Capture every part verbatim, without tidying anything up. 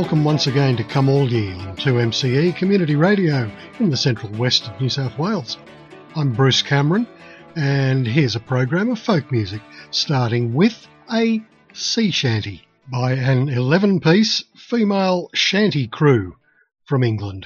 Welcome once again to Come All Ye on two M C E Community Radio in the central west of New South Wales. I'm Bruce Cameron, and here's a program of folk music, starting with a sea shanty by an eleven-piece female shanty crew from England.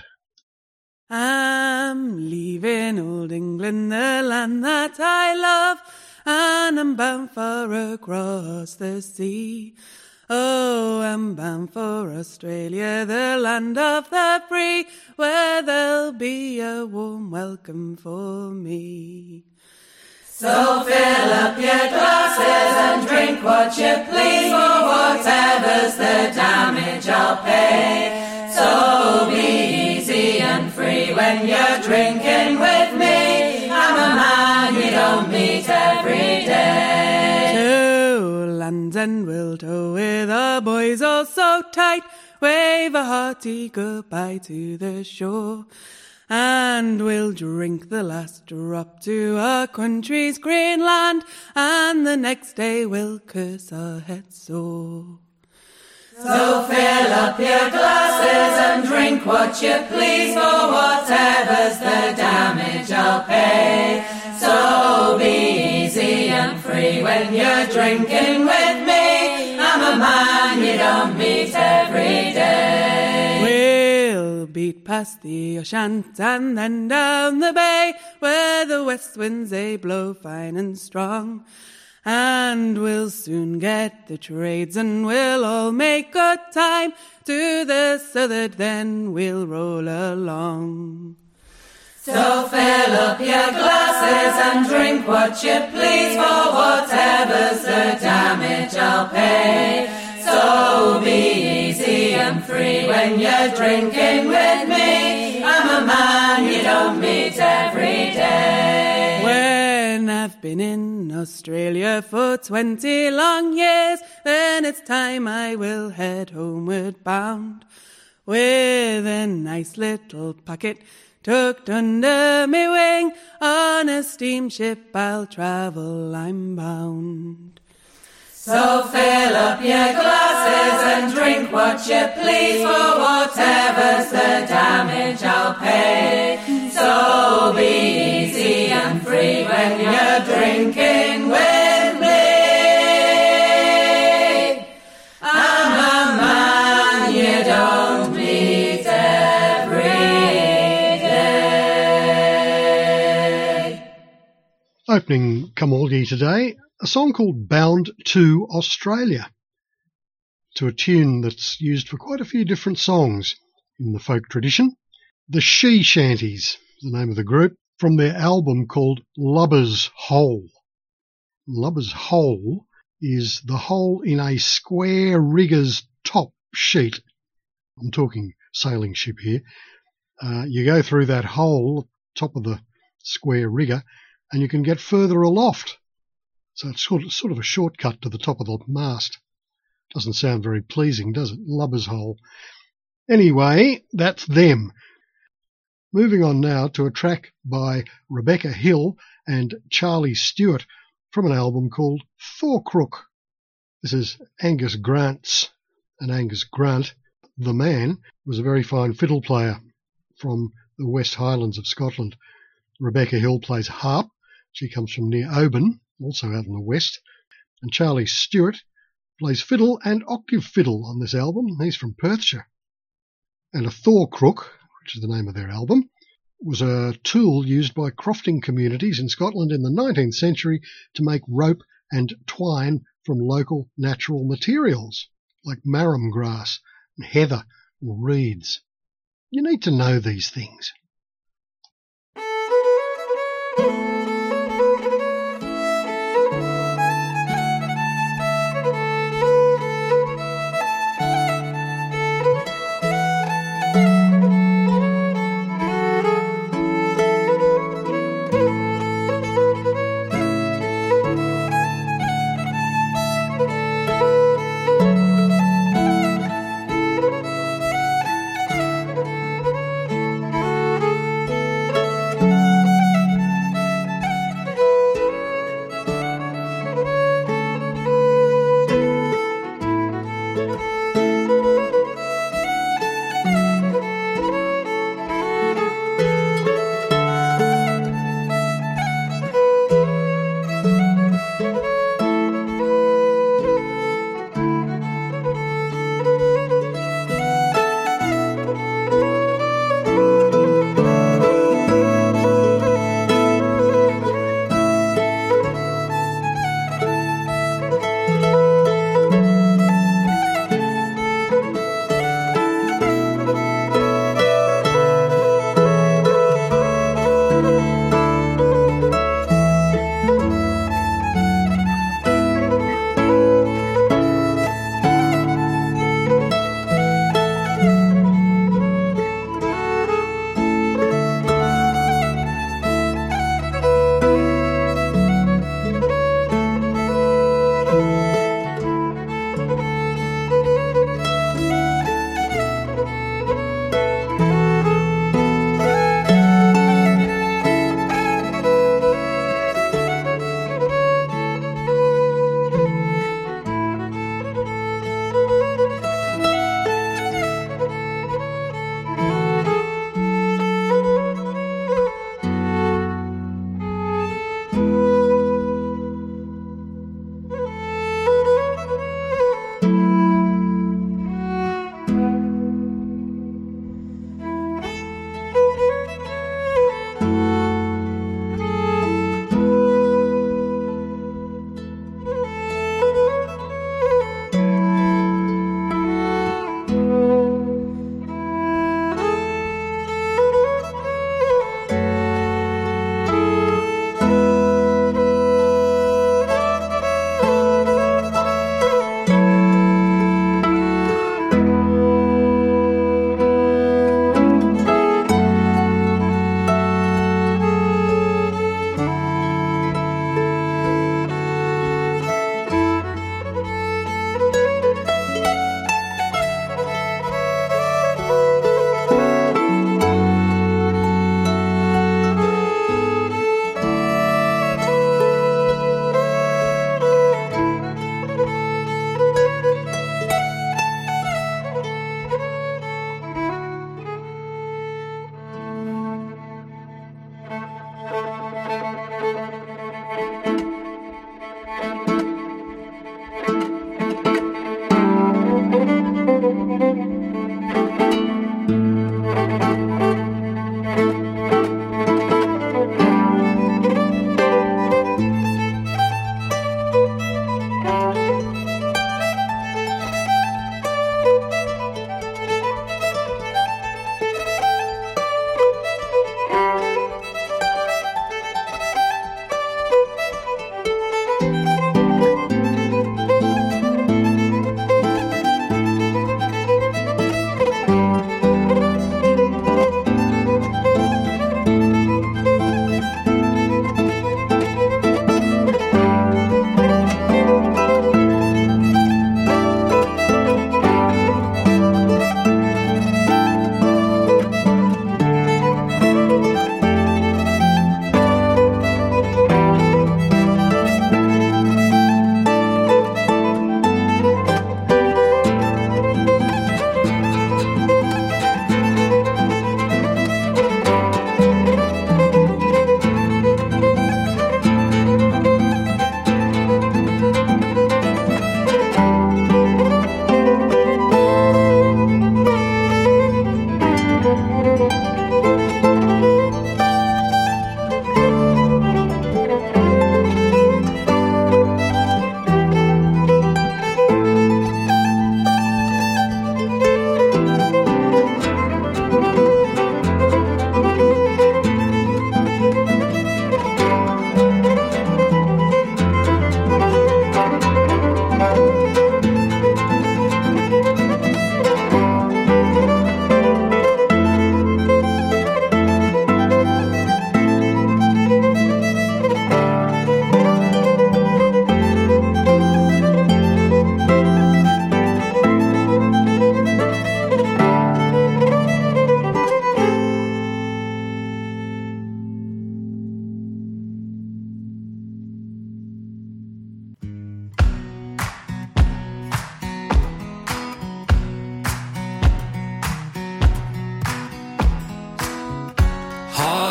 I'm leaving old England, the land that I love, and I'm bound for across the sea. Oh, I'm bound for Australia, the land of the free, where there'll be a warm welcome for me. So fill up your glasses and drink what you please, for whatever's the damage I'll pay. So be easy and free when you're drinking with me. I'm a man you don't meet every day. To Land's End we'll tow with our boys all so tight, wave a hearty goodbye to the shore. And we'll drink the last drop to our country's green land, and the next day we'll curse our heads sore. So fill up your glasses and drink what you please, for whatever's the damage I'll pay. So be easy and free when you're drinking with me. I'm a man you don't meet every day. We'll beat past the Ushant and then down the bay, where the west winds they blow fine and strong. And we'll soon get the trades and we'll all make good time. To the southward then we'll roll along. So fill up your glasses and drink what you please, for whatever's the damage I'll pay. So be easy and free when you're drinking with me. I'm a man you don't meet every day. When I've been in Australia for twenty long years, then it's time I will head homeward bound, with a nice little packet tucked under me wing. On a steamship I'll travel, I'm bound. So fill up your glasses and drink what you please, for whatever's the damage I'll pay. So be easy and free when you're drinking with me. I'm a man you don't meet every day. Opening Come All Ye today, a song called Bound to Australia, to a tune that's used for quite a few different songs in the folk tradition. The She Shanties is the name of the group, from their album called Lubber's Hole. Lubber's Hole is the hole in a square rigger's top sheet. I'm talking sailing ship here. Uh, you go through that hole, top of the square rigger, and you can get further aloft. So it's sort of, sort of a shortcut to the top of the mast. Doesn't sound very pleasing, does it? Lubber's Hole. Anyway, that's them. Moving on now to a track by Rebecca Hill and Charlie Stewart from an album called Thorcrook. This is Angus Grant's, and Angus Grant, the man, was a very fine fiddle player from the West Highlands of Scotland. Rebecca Hill plays harp. She comes from near Oban, also out in the west. And Charlie Stewart plays fiddle and octave fiddle on this album. He's from Perthshire. And a Thorcrook, which is the name of their album, was a tool used by crofting communities in Scotland in the nineteenth century to make rope and twine from local natural materials, like marram grass and heather or reeds. You need to know these things.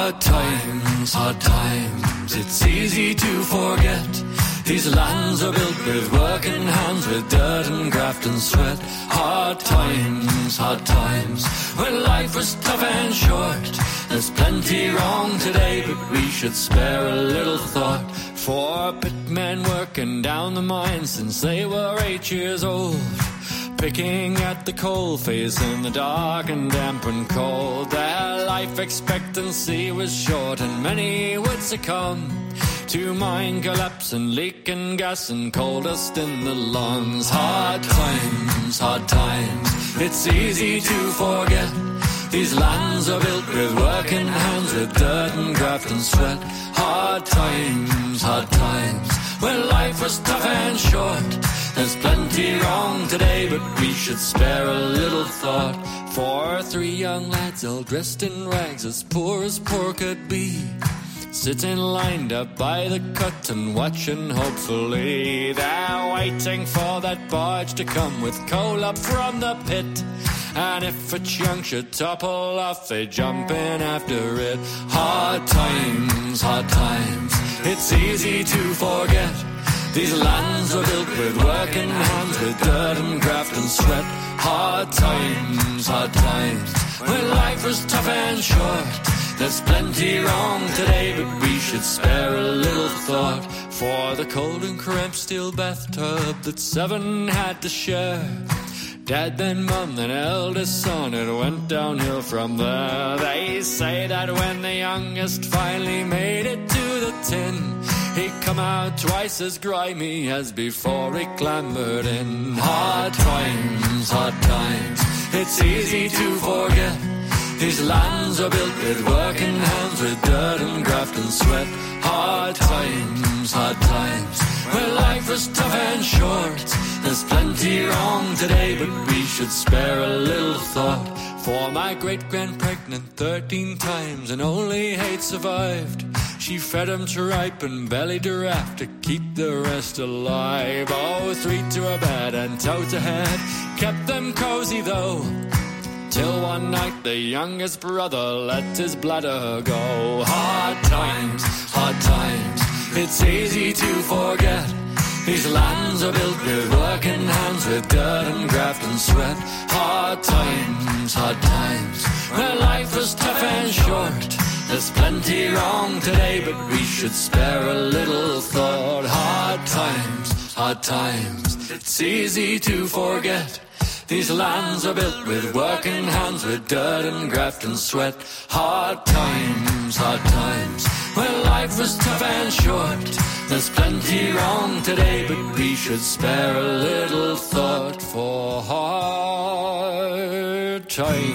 Hard times, hard times, it's easy to forget. These lands are built with working hands, with dirt and graft and sweat. Hard times, hard times, when life was tough and short. There's plenty wrong today, but we should spare a little thought for pitmen working down the mine since they were eight years old, picking at the coal face in the dark and damp and cold. Their life expectancy was short and many would succumb to mine collapse and leaking gas and coal dust in the lungs. Hard times, hard times, it's easy to forget. These lands are built with working hands, with dirt and graft and sweat. Hard times, hard times, when life was tough and short. There's plenty wrong today, but we should spare a little thought for three young lads all dressed in rags, as poor as poor could be, sitting lined up by the cut and watching hopefully. They're waiting for that barge to come with coal up from the pit, and if a chunk should topple off, they jump in after it. Hard times, hard times, it's easy to forget. These lands are built with working hands, with dirt and graft and sweat. Hard times, hard times, when life was tough and short. There's plenty wrong today, but we should spare a little thought for the cold and cramped steel bathtub that seven had to share. Dad, then Mum, then eldest son, it went downhill from there. They say that when the youngest finally made it to the tin, he come out twice as grimy as before he clambered in. Hard times, hard times, it's easy to forget. These lands are built with working hands, with dirt and graft and sweat. Hard times, hard times, when life was tough and short. There's plenty wrong today, but we should spare a little thought for my great-grand pregnant thirteen times and only eight survived. She fed them to ripe and bellied her raft to keep the rest alive. Oh, three to a bed and toe to head, kept them cozy though, till one night the youngest brother let his bladder go. Hard times, hard times, it's easy to forget. These lands are built with working hands, with dirt and graft and sweat. Hard times, hard times, when life was tough and short. There's plenty wrong today, but we should spare a little thought. Hard times, hard times, it's easy to forget. These lands are built with working hands, with dirt and graft and sweat. Hard times, hard times, when life was tough and short. There's plenty wrong today, but we should spare a little thought for hard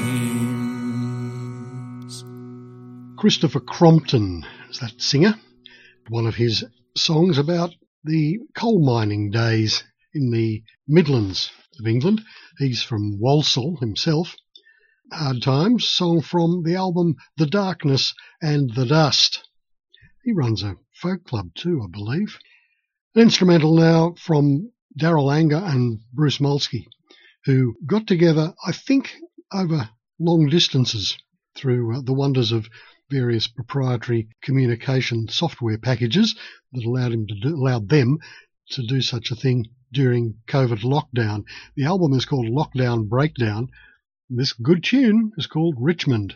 times. Christopher Crompton is that singer. One of his songs about the coal mining days in the Midlands of England. He's from Walsall himself. Hard Times, song from the album The Darkness and the Dust. He runs a folk club too, I believe. An instrumental now from Darryl Anger and Bruce Molsky, who got together, I think, over long distances through uh, the wonders of various proprietary communication software packages that allowed him to do, allowed them to do such a thing during COVID lockdown. The album is called Lockdown Breakdown. This good tune is called Richmond.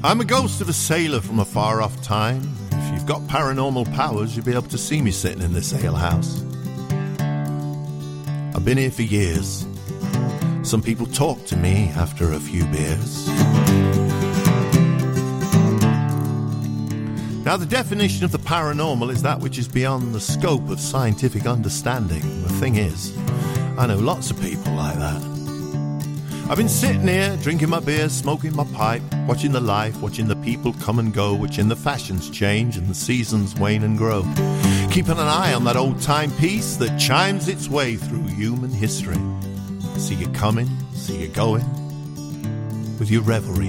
I'm a ghost of a sailor from a far-off time. If you've got paranormal powers, you'll be able to see me sitting in this alehouse. I've been here for years. Some people talk to me after a few beers. Now, the definition of the paranormal is that which is beyond the scope of scientific understanding. The thing is, I know lots of people like that. I've been sitting here, drinking my beer, smoking my pipe, watching the life, watching the people come and go, watching the fashions change and the seasons wane and grow. Keeping an eye on that old timepiece that chimes its way through human history. See you coming, see you going, with your revelry,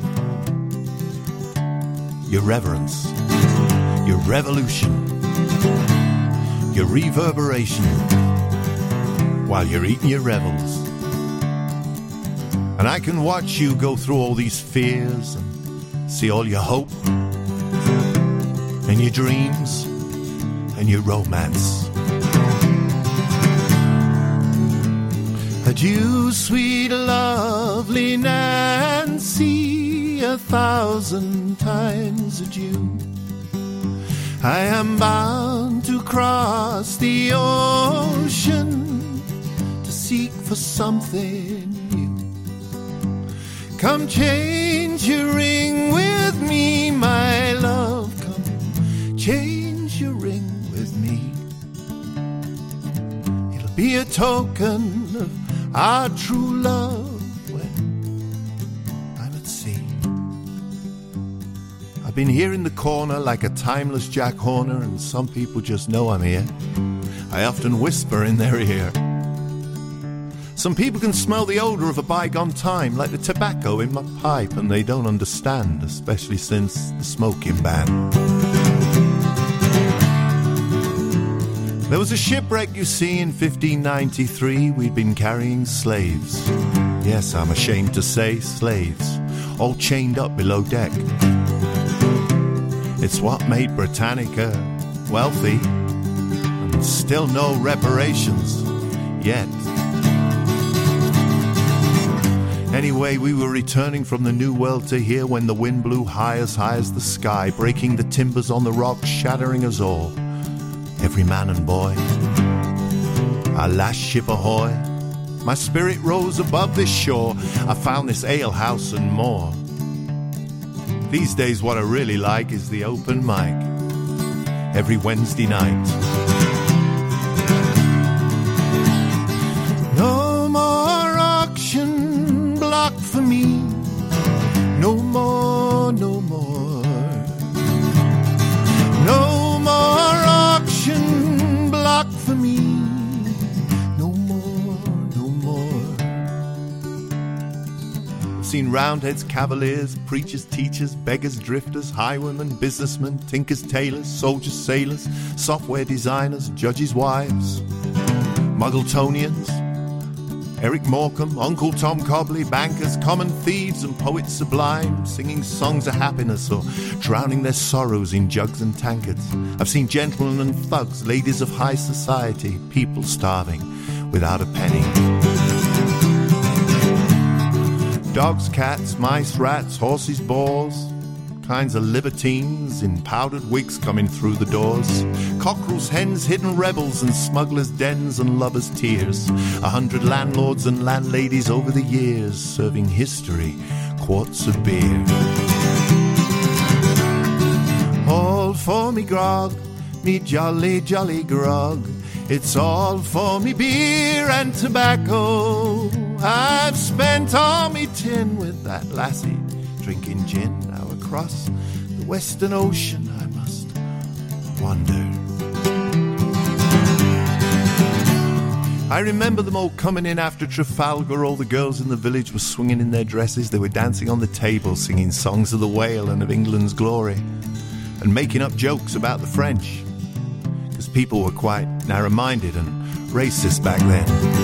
your reverence, your revolution, your reverberation, while you're eating your revels. And I can watch you go through all these fears and see all your hope and your dreams and your romance. Adieu, sweet, lovely Nancy, a thousand times adieu. I am bound to cross the ocean to seek for something new. Come change your ring with me, my love. Come change your ring with me. It'll be a token of our true love when I'm at sea. I've been here in the corner like a timeless Jack Horner, and some people just know I'm here. I often whisper in their ear. Some people can smell the odour of a bygone time, like the tobacco in my pipe, and they don't understand, especially since the smoking ban. There was a shipwreck, you see, in fifteen ninety-three. We'd been carrying slaves. Yes, I'm ashamed to say, slaves, all chained up below deck. It's what made Britannica wealthy, and still no reparations yet. Anyway, we were returning from the New World to here when the wind blew high as high as the sky, breaking the timbers on the rocks, shattering us all. Every man and boy. Our last ship ahoy. My spirit rose above this shore. I found this alehouse and more. These days what I really like is the open mic. Every Wednesday night. No more auction block for me. No more, no more. No more auction block for me. No more, no more. I've seen roundheads, cavaliers, preachers, teachers, beggars, drifters, highwaymen, businessmen, tinkers, tailors, soldiers, sailors, software designers, judges' wives, Muggletonians, Eric Morecambe, Uncle Tom Cobley, bankers, common thieves and poets sublime, singing songs of happiness or drowning their sorrows in jugs and tankards. I've seen gentlemen and thugs, ladies of high society, people starving without a penny. Dogs, cats, mice, rats, horses, boars, kinds of libertines in powdered wigs coming through the doors. Cockerels, hens, hidden rebels and smugglers' dens and lovers' tears. A hundred landlords and landladies over the years serving history quarts of beer. All for me grog, me jolly, jolly grog. It's all for me beer and tobacco. I've spent all me tin with that lassie drinking gin. Now across the Western Ocean I must wander. I remember them all coming in after Trafalgar. All the girls in the village were swinging in their dresses. They were dancing on the table, singing songs of the whale and of England's glory, and making up jokes about the French, because people were quite narrow-minded and racist back then.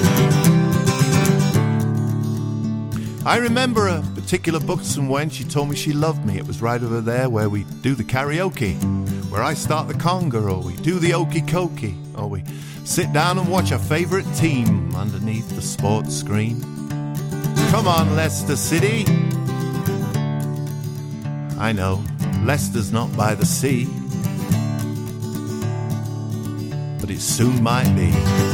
I remember a particular buxom when she told me she loved me. It was right over there where we do the karaoke, where I start the conga, or we do the okey cokey, or we sit down and watch our favourite team underneath the sports screen. Come on, Leicester City. I know, Leicester's not by the sea, but it soon might be.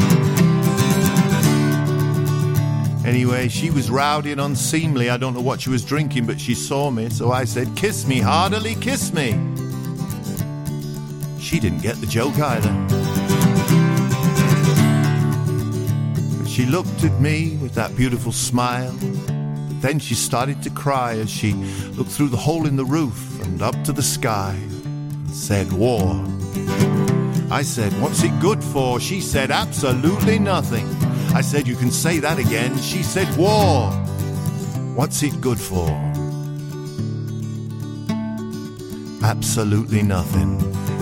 Anyway, she was rowdy and unseemly. I don't know what she was drinking, but she saw me, so I said, "Kiss me, heartily kiss me." She didn't get the joke either. But she looked at me with that beautiful smile. But then she started to cry as she looked through the hole in the roof and up to the sky and said, "War." I said, "What's it good for?" She said, "Absolutely nothing." I said, "You can say that again." She said, "War. What's it good for?" Absolutely nothing.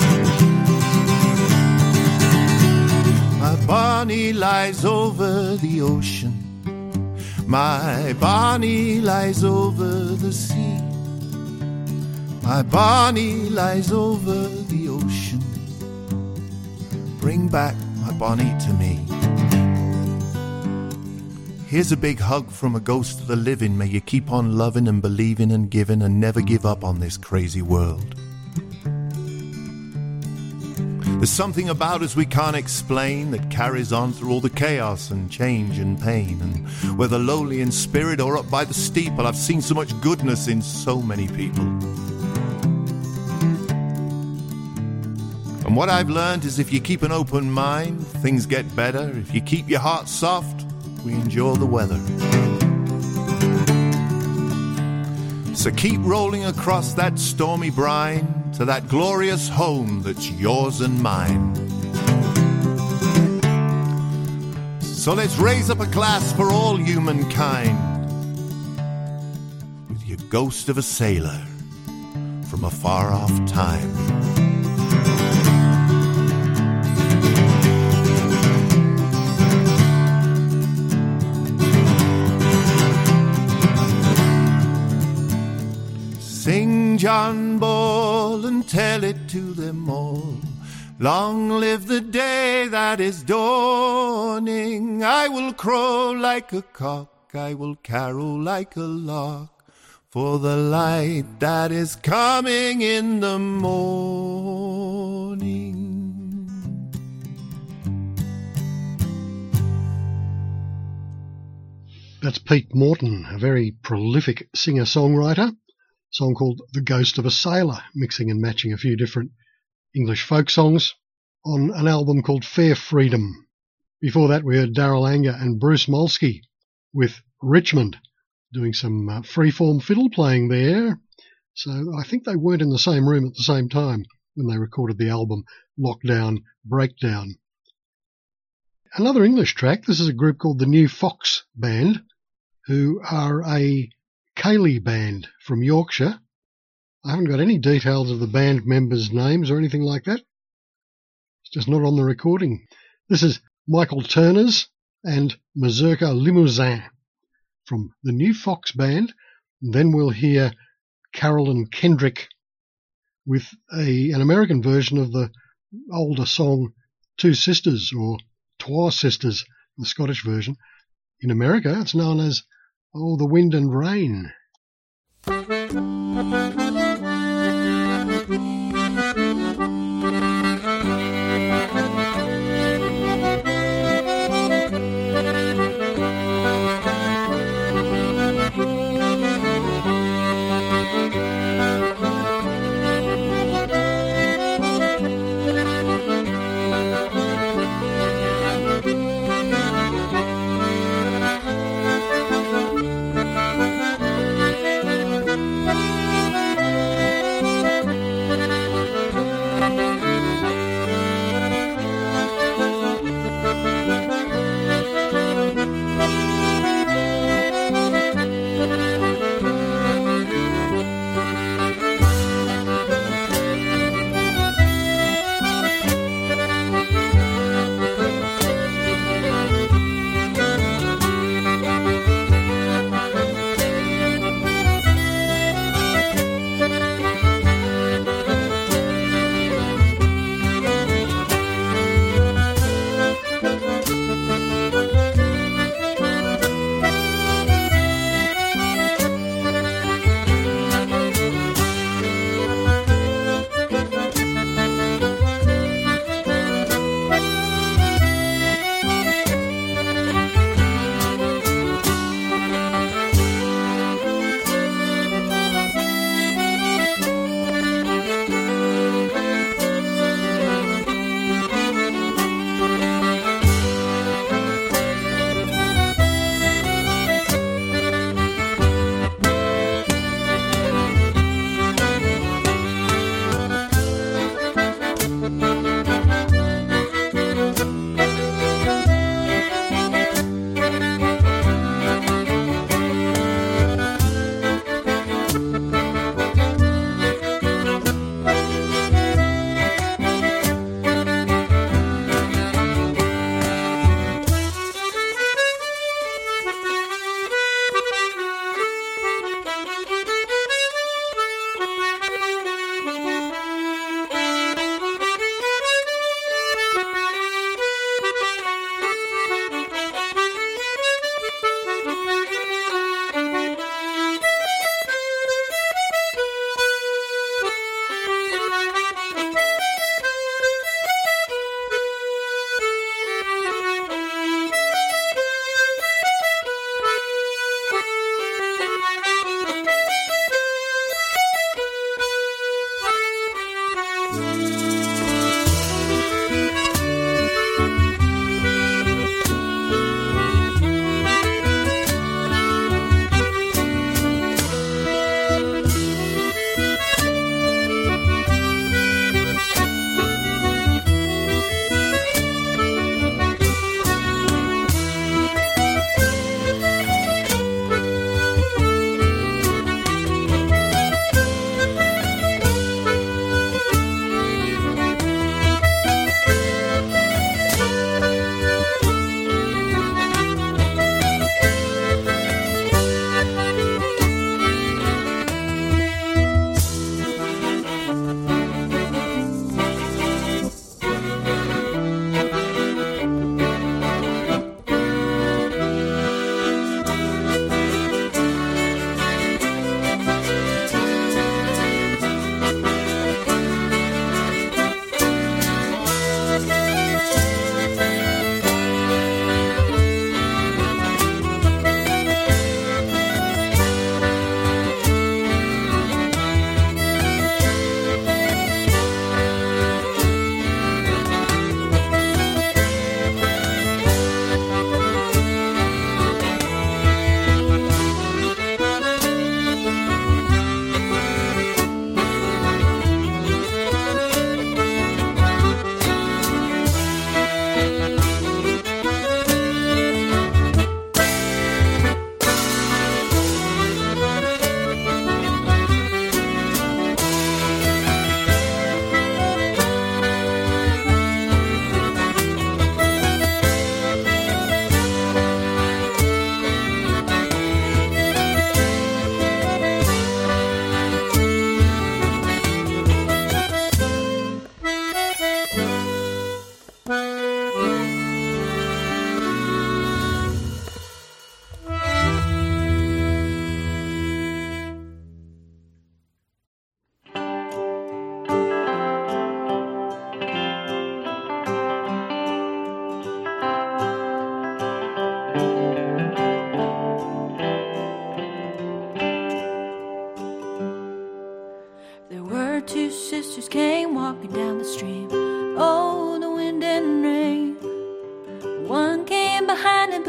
My Bonnie lies over the ocean. My Bonnie lies over the sea. My Bonnie lies over the ocean. Bring back my Bonnie to me. Here's a big hug from a ghost of the living. May you keep on loving and believing and giving and never give up on this crazy world. There's something about us we can't explain that carries on through all the chaos and change and pain. And whether lowly in spirit or up by the steeple, I've seen so much goodness in so many people. And what I've learned is if you keep an open mind, things get better. If you keep your heart soft, we endure the weather. So keep rolling across that stormy brine to that glorious home that's yours and mine. So let's raise up a glass for all humankind with your ghost of a sailor from a far-off time. Sing John Bull and tell it to them all. Long live the day that is dawning. I will crow like a cock, I will carol like a lark, for the light that is coming in the morning. That's Pete Morton, a very prolific singer-songwriter. Song called The Ghost of a Sailor, mixing and matching a few different English folk songs on an album called Fair Freedom. Before that we heard Darryl Anger and Bruce Molsky with Richmond, doing some uh, freeform fiddle playing there. So I think they weren't in the same room at the same time when they recorded the album Lockdown Breakdown. Another English track, this is a group called the New Fox Band, who are a Ceilidh band from Yorkshire. I haven't got any details of the band members' names or anything like that. It's just not on the recording. This is Michael Turner's and Mazurka Limousin from the New Fox Band. And then we'll hear Carolyn Kendrick with a an American version of the older song Two Sisters, or Trois Sisters, the Scottish version. In America, it's known as Oh, the Wind and Rain.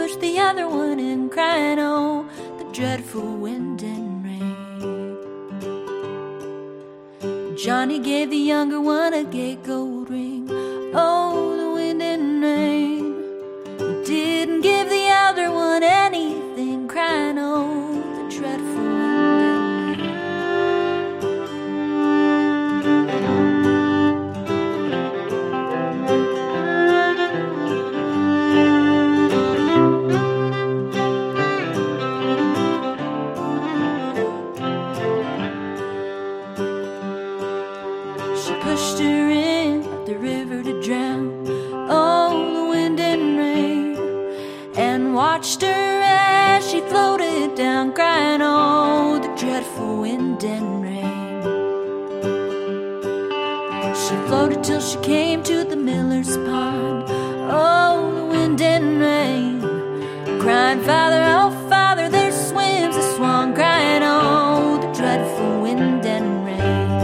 pushed the other one in, crying, oh, the dreadful wind and rain. Johnny gave the younger one a gay gold ring, oh, the wind and rain. He didn't give the elder one anything, crying, oh, the dreadful wind and watched her as she floated down, crying, oh, the dreadful wind and rain. She floated till she came to the miller's pond, oh, the wind and rain. Crying, Father, oh, Father, there swims a swan, crying, oh, the dreadful wind and rain.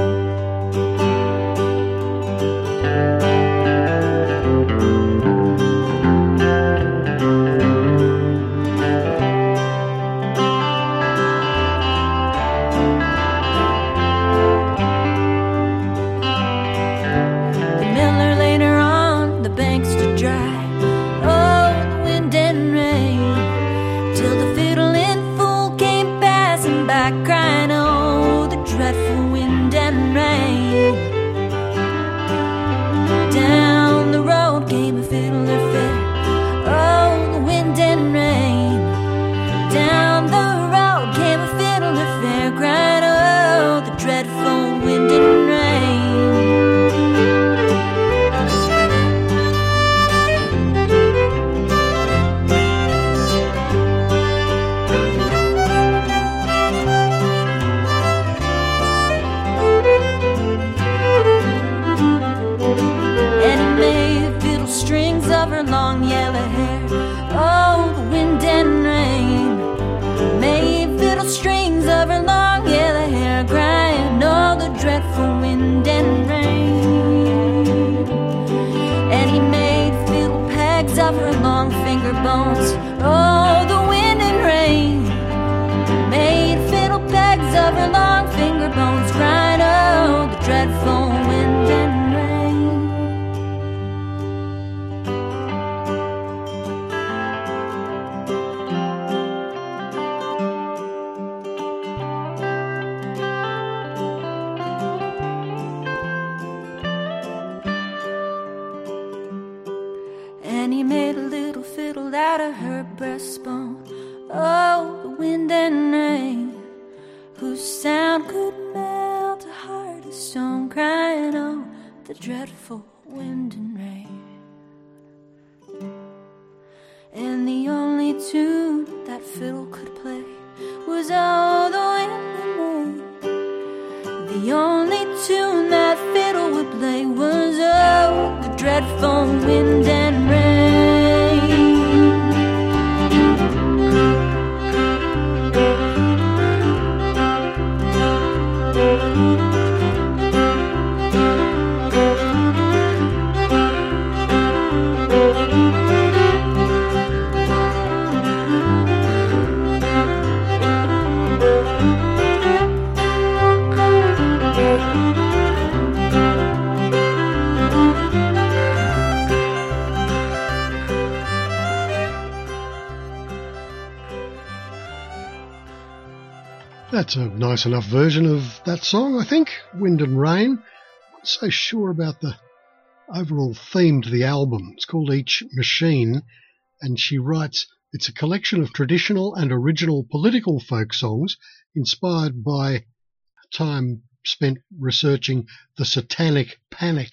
That's a nice enough version of that song, I think, Wind and Rain. I'm not so sure about the overall theme to the album. It's called Each Machine, and she writes, it's a collection of traditional and original political folk songs inspired by time spent researching the Satanic Panic.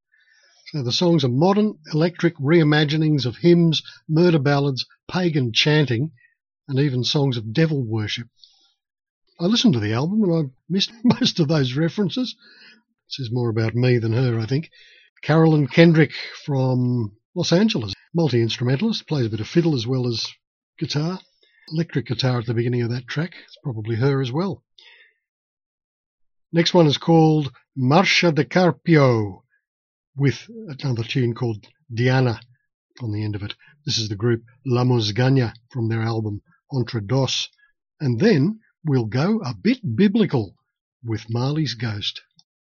So the songs are modern, electric reimaginings of hymns, murder ballads, pagan chanting, and even songs of devil worship. I listened to the album and I missed most of those references. It says more about me than her, I think. Carolyn Kendrick from Los Angeles, multi-instrumentalist, plays a bit of fiddle as well as guitar. Electric guitar at the beginning of that track. It's probably her as well. Next one is called Marcha de Carpio, with another tune called Diana, on the end of it. This is the group La Musganya from their album Entre Dos. And then we'll go a bit biblical with Marley's Ghost.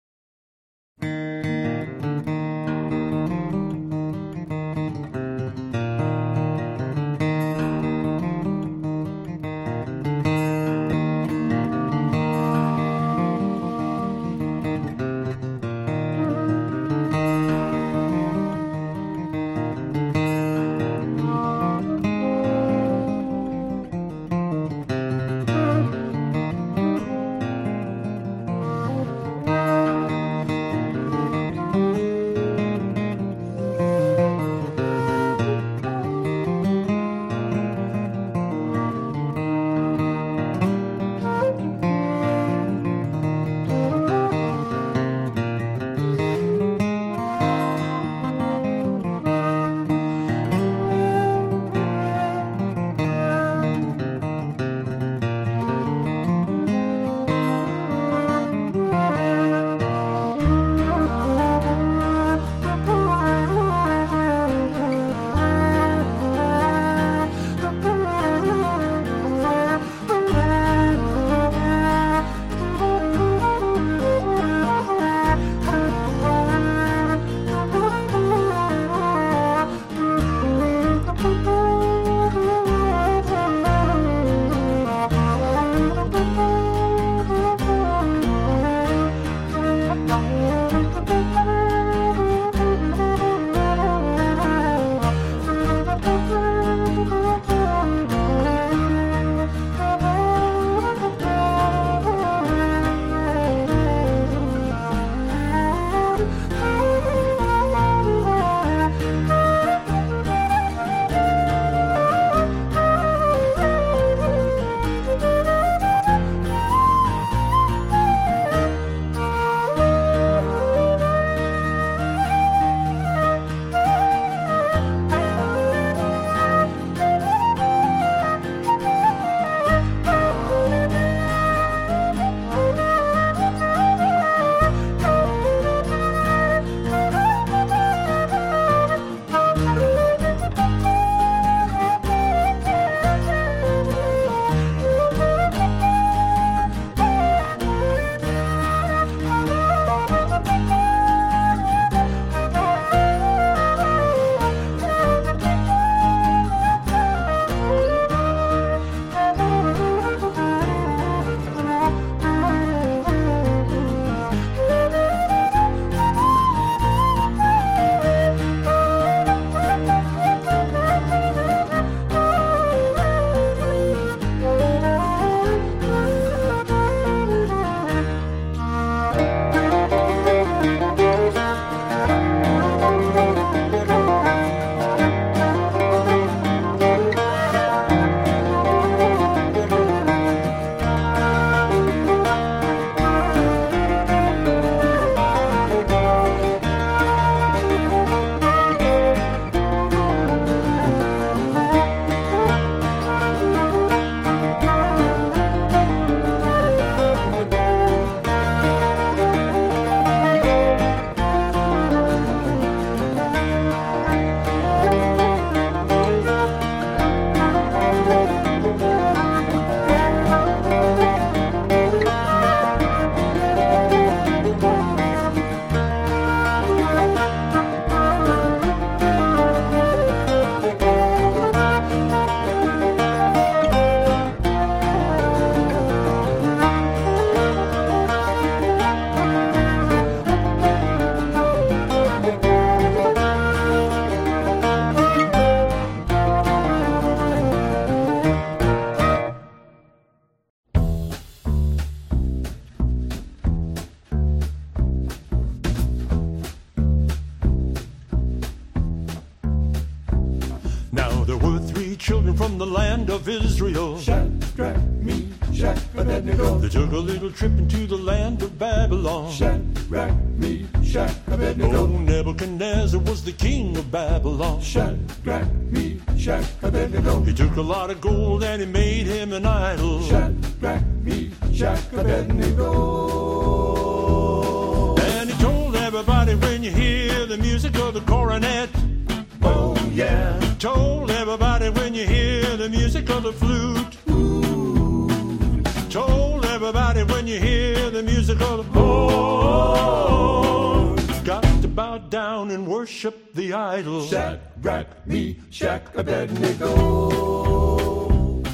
children from the land of Israel. Shadrach, Meshach, Abednego. They took a little trip into the land of Babylon. Shadrach, Meshach, Abednego. Oh, Nebuchadnezzar was the king of Babylon. Shadrach, Meshach, Abednego. He took a lot of gold and he made him an idol. Shadrach, Meshach, Abednego. And he told everybody, when you hear the music of the cornet, oh yeah, yeah. Told everybody when you hear the music of the flute. Ooh. Told everybody when you hear the music of the horn. Got to bow down and worship the idol. Shadrach, Meshach, Abednego.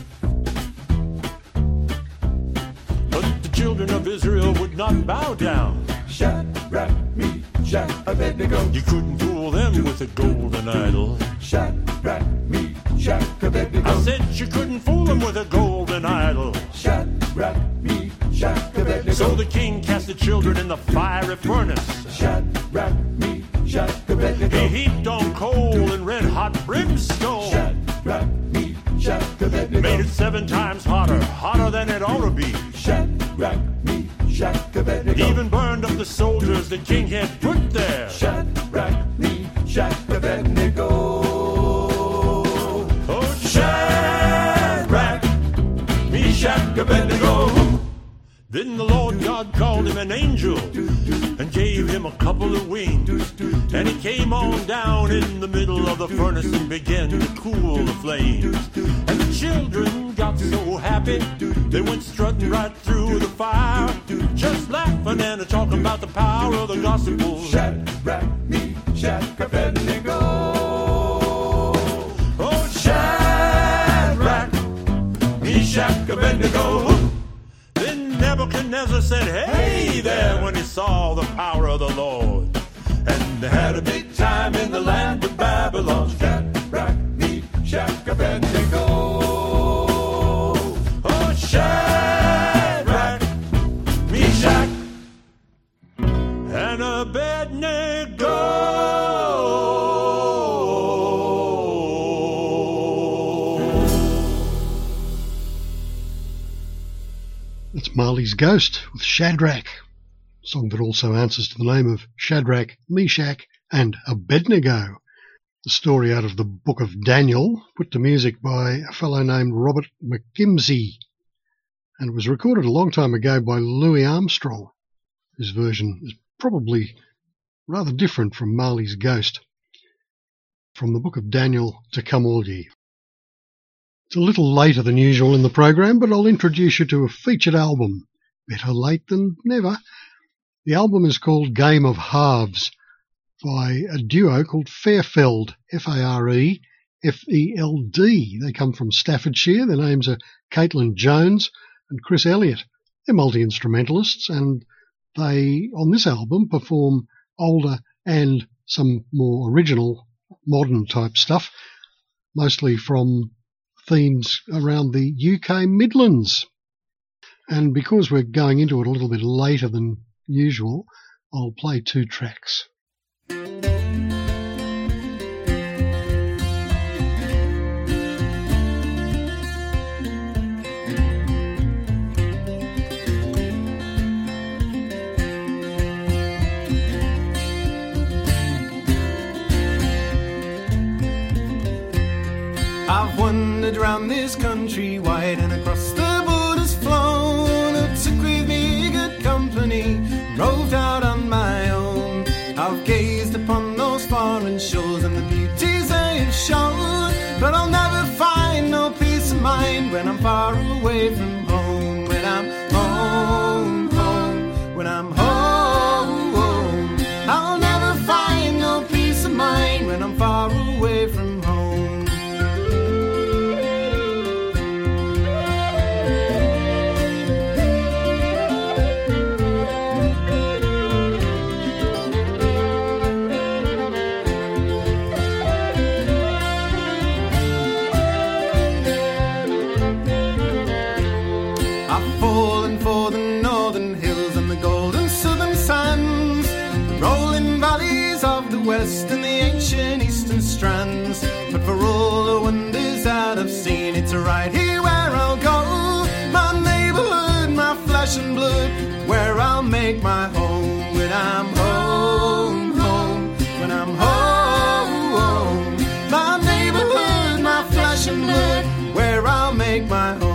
But the children of Israel would not bow down. Shadrach, Meshach, Abednego. You couldn't fool them with a golden idol. Shadrach, Meshach, Abednego. I said you couldn't fool them with a golden idol. Shadrach, Meshach, Abednego. So the king cast the children in the fiery furnace. Shadrach, Meshach, Abednego. He heaped on coal and red hot brimstone. Shadrach, Meshach, Abednego. Made it seven times hotter, hotter than it ought to be. Shadrach, Meshach, Abednego. Even burned up the soldiers the king had put there. Shadrach, Meshach, Abednego. Oh, Shadrach, Meshach, Abednego. Then the Lord God called him an angel and gave him a couple of wings. And he came on down in the middle of the furnace and began to cool the flames. And the children got so happy, they went strutting right through the fire, just laughing and talking about the power of the gospel. Shadrach, Meshach, Abednego. Oh, Shadrach, Meshach, Abednego. Nebuchadnezzar said, hey there, when he saw the power of the Lord. And they had a big time in the land of Babylon. Shadrach, Meshach, Abednego. Oh, Shadrach, Meshach, and Abednego. It's Marley's Ghost with Shadrach, a song that also answers to the name of Shadrach, Meshach and Abednego. The story out of the book of Daniel, put to music by a fellow named Robert McKimsey, and it was recorded a long time ago by Louis Armstrong, whose version is probably rather different from Marley's Ghost. From the book of Daniel, To Come All Ye. It's a little later than usual in the program, but I'll introduce you to a featured album. Better late than never. The album is called Game of Halves by a duo called Fairfeld, F A R E F E L D. They come from Staffordshire. Their names are Caitlin Jones and Chris Elliott. They're multi-instrumentalists, and they, on this album, perform older and some more original modern type stuff, mostly from themes around the U K Midlands. And because we're going into it a little bit later than usual, I'll play two tracks. I've wandered round this country wide and across the borders flown. I took with me good company, roved out on my own. I've gazed upon those foreign shores and the beauties they have shown, but I'll never find no peace of mind when I'm far away from home. When I'm home, home, when I'm home, home, I'll never find no peace of mind when I'm far away from home. West and the ancient eastern strands, but for all the wonders that I've seen, it's right here where I'll go. My neighborhood, my flesh and blood, where I'll make my home. When I'm home, home, when I'm home, home, my neighborhood, my flesh and blood, where I'll make my home.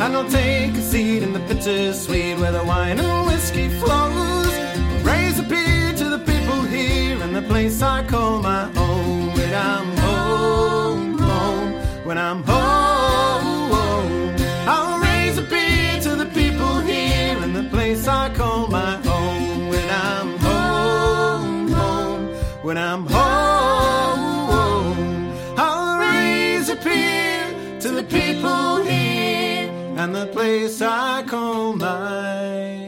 and I'll take a seat in the bittersweet where the wine and whiskey flows. Raise a beer to the people here in the place I call my home. When I'm home, home, when I'm home, home, I'll raise a beer to the people here in the place I call my home. When I'm home, home, when I'm home, I'll raise a beer to the people here and the place I call mine.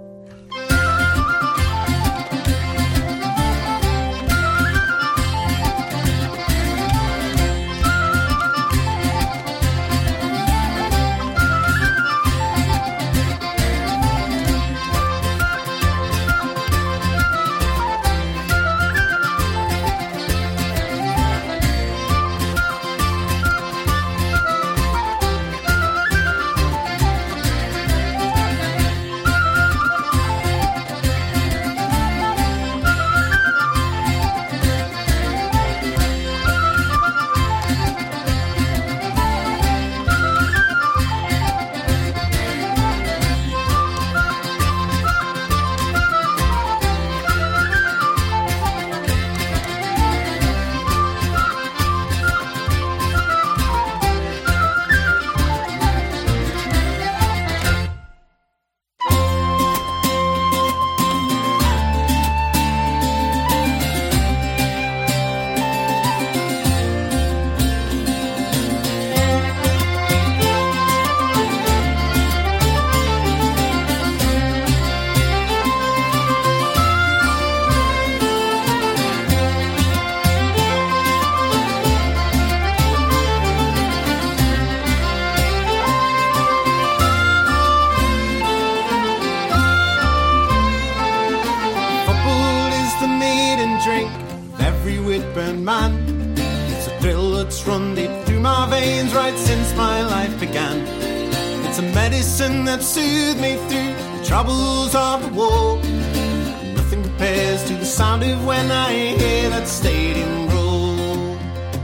That soothed me through the troubles of the war. Nothing compares to the sound of when I hear that stadium roll.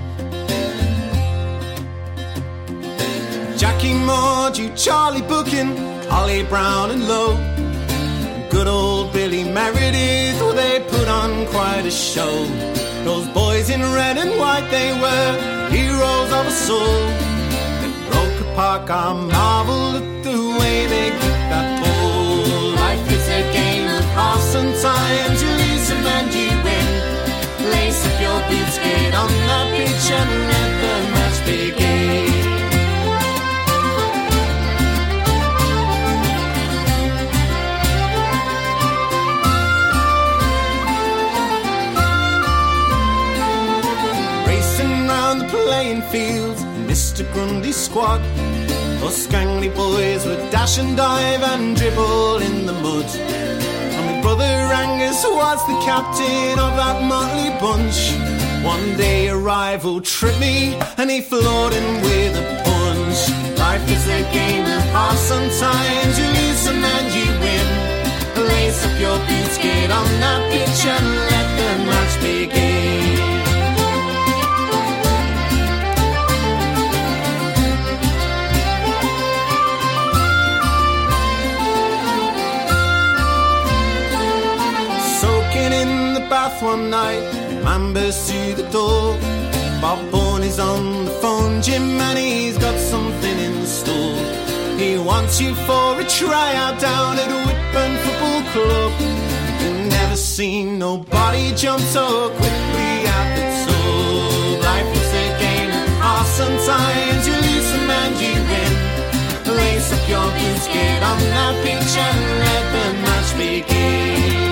Jackie Mordew, Charlie Bookin, Ollie Brown and Lowe, and good old Billy Meredith, oh, they put on quite a show. Those boys in red and white, they were heroes of us all. Park, I marvel at the way they kick that ball. Life is a game of hearts, sometimes you lose some and you win. Lace up your boots, get on that pitch and let the match begin. Racing round the playing fields, Mister Grundy's squad. Us gangly boys would dash and dive and dribble in the mud. And my brother Angus was the captain of that motley bunch. One day a rival tripped me and he floored him with a punch. Life is a game of hearts, sometimes you lose some and you win. Lace up your boots, get on that pitch and let the match begin. In the bath one night, man burst through the door. Bob Bourne is on the phone, Jim, and he's got something in store. He wants you for a tryout down at Whitburn Football Club. You've never seen nobody jump so quickly at the top. Life is a game of hearts, sometimes you lose some and you win. Lace up your boots, get on that pitch and let the match begin.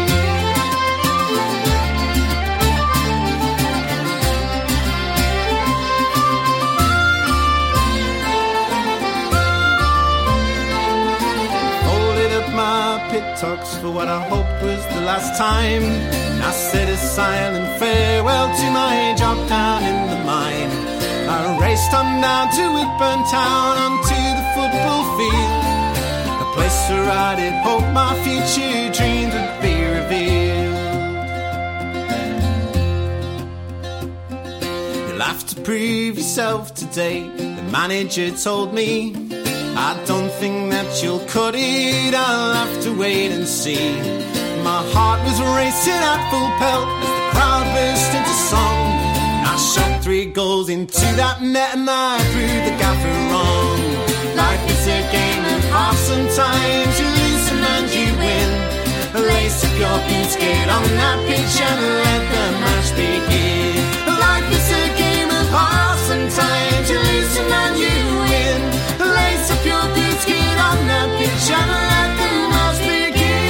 My pit talks for what I hoped was the last time. I said a silent farewell to my job down in the mine. I raced on down to Whitburn Town onto the football field, the place where I did hope my future dreams would be revealed. You'll have to prove yourself today, the manager told me. I don't think that you'll cut it, I'll have to wait and see. My heart was racing at full pelt as the crowd burst into song. I shot three goals into that net and I proved the gaffer wrong. Life is a game of half, sometimes you lose and you win. Lace up your boots, get on that pitch and let the match begin. Life is a game of half, sometimes you lose and you win. Lace up your boots, get on that pitch and let the match begin.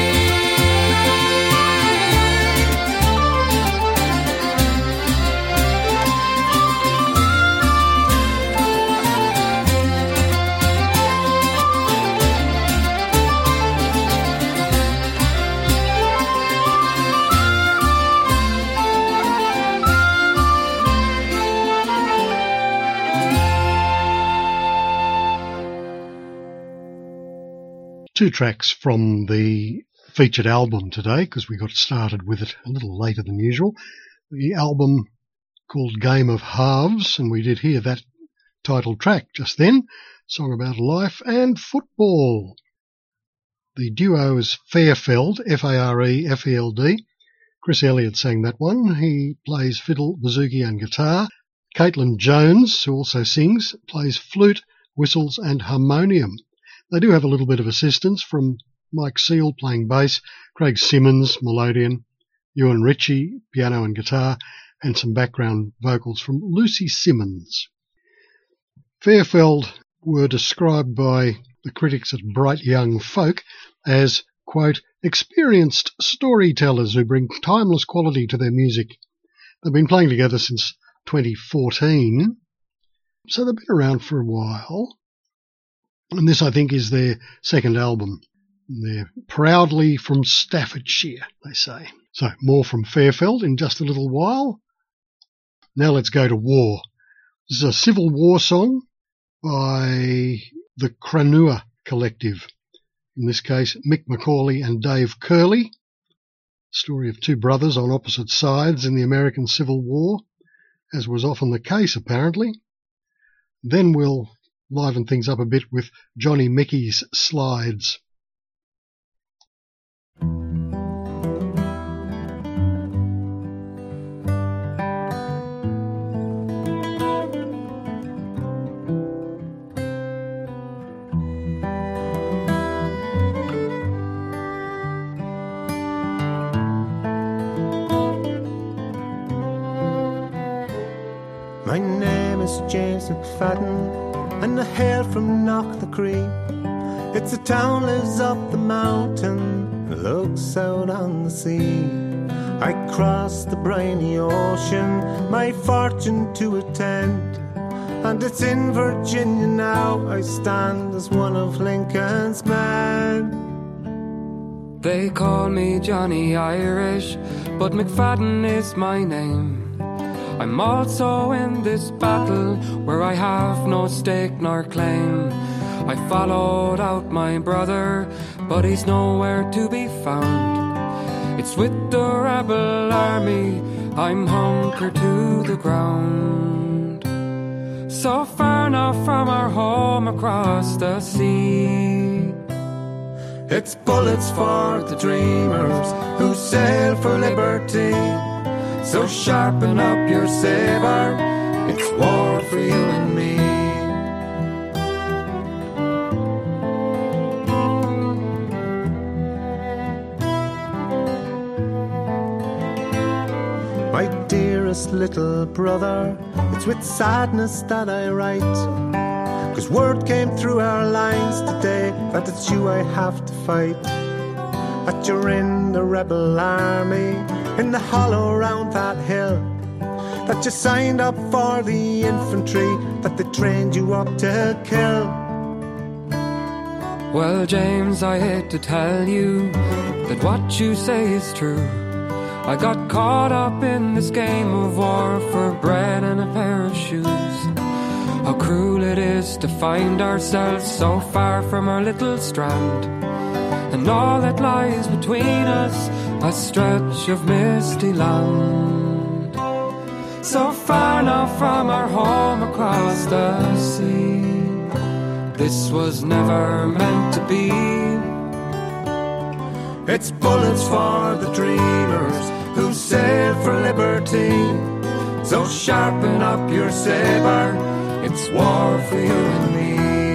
Two tracks from the featured album today, because we got started with it a little later than usual. The album called Game of Halves, and we did hear that title track just then, song about life and football. The duo is Fairfeld, F A R E F E L D. Chris Elliott sang that one. He plays fiddle, bouzouki and guitar. Caitlin Jones, who also sings, plays flute, whistles and harmonium. They do have a little bit of assistance from Mike Seal playing bass, Craig Simmons, melodeon, Ewan Ritchie, piano and guitar, and some background vocals from Lucy Simmons. Fairfeld were described by the critics at Bright Young Folk as, quote, experienced storytellers who bring timeless quality to their music. They've been playing together since twenty fourteen, so they've been around for a while. And this, I think, is their second album. They're proudly from Staffordshire, they say. So, more from Fairfeld in just a little while. Now let's go to war. This is a Civil War song by the Cranua Collective. In this case, Mick McCauley and Dave Curley. Story of two brothers on opposite sides in the American Civil War, as was often the case, apparently. Then we'll liven things up a bit with Johnny Mickey's Slides. My name is James McFadden, and I hail from Knocknacree. It's a town lives up the mountain, looks out on the sea. I crossed the briny ocean, my fortune to attend, and it's in Virginia now I stand as one of Lincoln's men. They call me Johnny Irish, but McFadden is my name. I'm also in this battle where I have no stake nor claim. I followed out my brother, but he's nowhere to be found. It's with the rebel army I'm hunkered to the ground. So far now from our home across the sea. It's bullets for the dreamers who sail for liberty. So sharpen up your saber, it's war for you and me. My dearest little brother, it's with sadness that I write, 'cause word came through our lines today that it's you I have to fight. That you're in the rebel army, in the hollow round that hill, that you signed up for the infantry, that they trained you up to kill. Well, James, I hate to tell you that what you say is true. I got caught up in this game of war for bread and a pair of shoes. How cruel it is to find ourselves so far from our little strand, and all that lies between us, a stretch of misty land. So far now from our home across the sea. this was never meant to be. It's bullets for the dreamers who sail for liberty. So sharpen up your saber, it's war for you and me.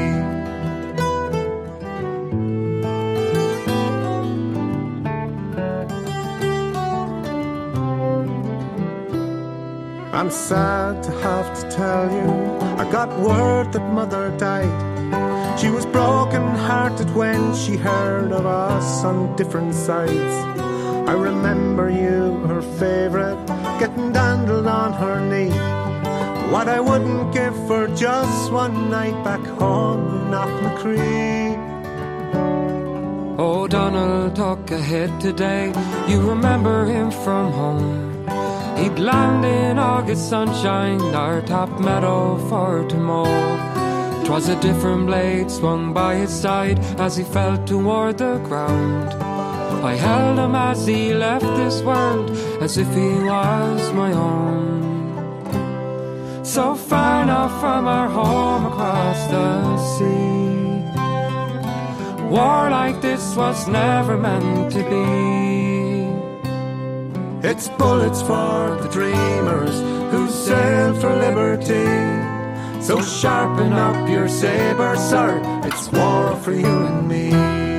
I'm sad to have to tell you, I got word that mother died. She was broken-hearted when she heard of us on different sides. I remember you, her favourite, getting dandled on her knee. What I wouldn't give for just one night back home in Knockmacree. O'Donnell took a hit today, you remember him from home. He'd land in August sunshine, our top meadow for to mow. 'Twas a different blade swung by his side as he fell toward the ground. I held him as he left this world, as if he was my own. So far now from our home across the sea, war like this was never meant to be. It's bullets for the dreamers who sail for liberty. So sharpen up your saber, sir, it's war for you and me.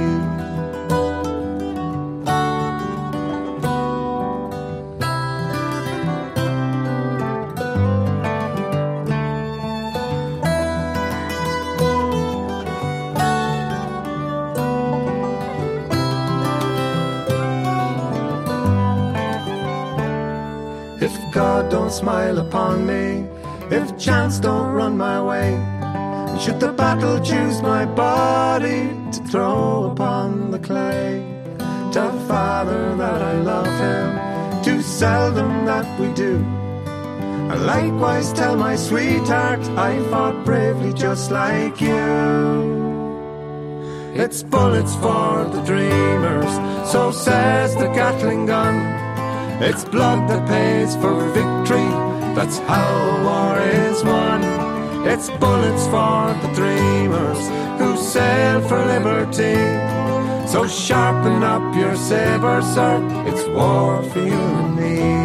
If God don't smile upon me, if chance don't run my way, should the battle choose my body to throw upon the clay, tell Father that I love him, too seldom that we do. And likewise tell my sweetheart I fought bravely just like you. It's bullets for the dreamers, so says the Gatling gun. It's blood that pays for victory, that's how war is won. It's bullets for the dreamers who sail for liberty. So sharpen up your saber, sir, it's war for you and me.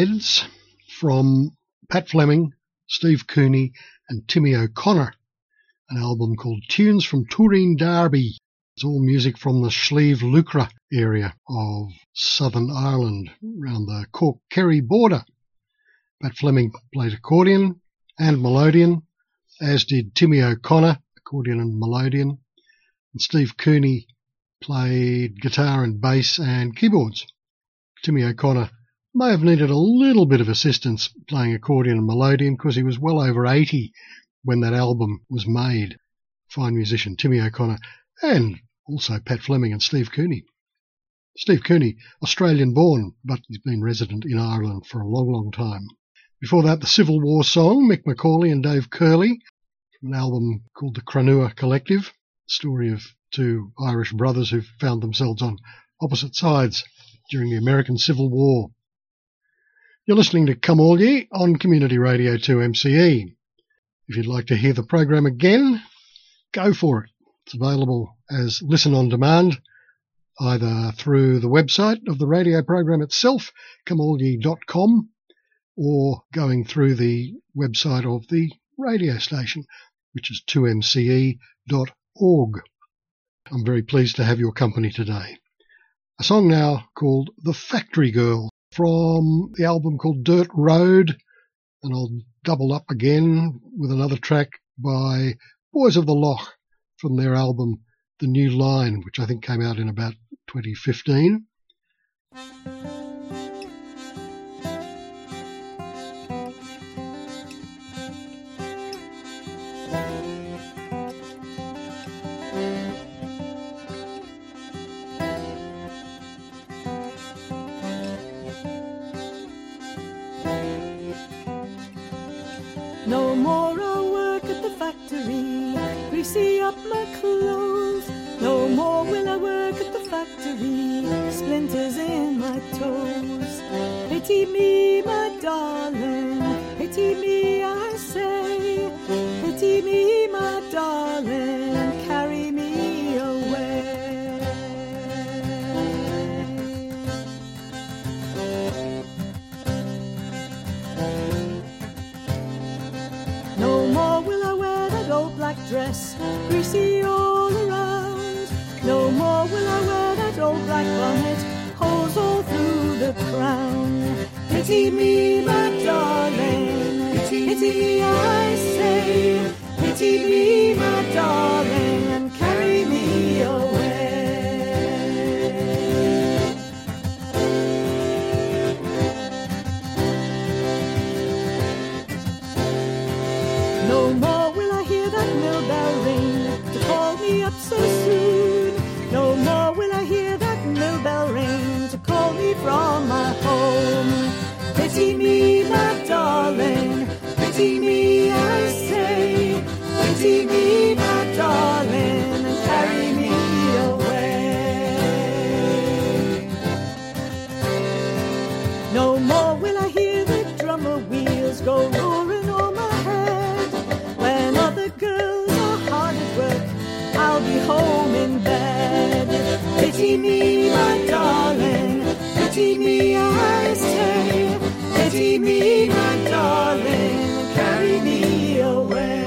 Beds from Pat Fleming, Steve Cooney and Timmy O'Connor, an album called Tunes from Toureen Derby. It's all music from the Slieve Lucra area of southern Ireland, around the Cork-Kerry border. Pat Fleming played accordion and melodeon, as did Timmy O'Connor, accordion and melodeon, and Steve Cooney played guitar and bass and keyboards. Timmy O'Connor may have needed a little bit of assistance playing accordion and melodeon because he was well over eighty when that album was made. Fine musician Timmy O'Connor, and also Pat Fleming and Steve Cooney. Steve Cooney, Australian born, but he's been resident in Ireland for a long, long time. Before that, the Civil War song, Mick McCauley and Dave Curley, from an album called the Cranua Collective, story of two Irish brothers who found themselves on opposite sides during the American Civil War. You're listening to Come All Ye on Community Radio two M C E. If you'd like to hear the program again, go for it. It's available as Listen on Demand, either through the website of the radio program itself, come all ye dot com, or going through the website of the radio station, which is two m c e dot org. I'm very pleased to have your company today. A song now called The Factory Girl from the album called Dirt Road, and I'll double up again with another track by Boys of the Loch from their album The New Line, which I think came out in about twenty fifteen. No more I'll work at the factory, greasy up my clothes. No more will I work at the factory, splinters in my toes. Pity me, my darling, pity me, I say. Pity me, my darling, carry me away. No more will I wear that old black dress, greasy all around. No more will I wear that old black bonnet, holes all through the crown. Pity me, my darling, pity, pity I say. Pity me, my darling, and carry me away. No more will I hear that mill bell ring to call me up so soon. No more will I hear that mill bell ring to call me from my home. Pity me, my darling, pity me, I say. Pity me, my darling, and carry me away. No more will I hear the drummer wheels go roaring on my head. When other girls are hard at work, I'll be home in bed. Pity me, my darling, pity me, I say. Pity me, my darling, carry me away.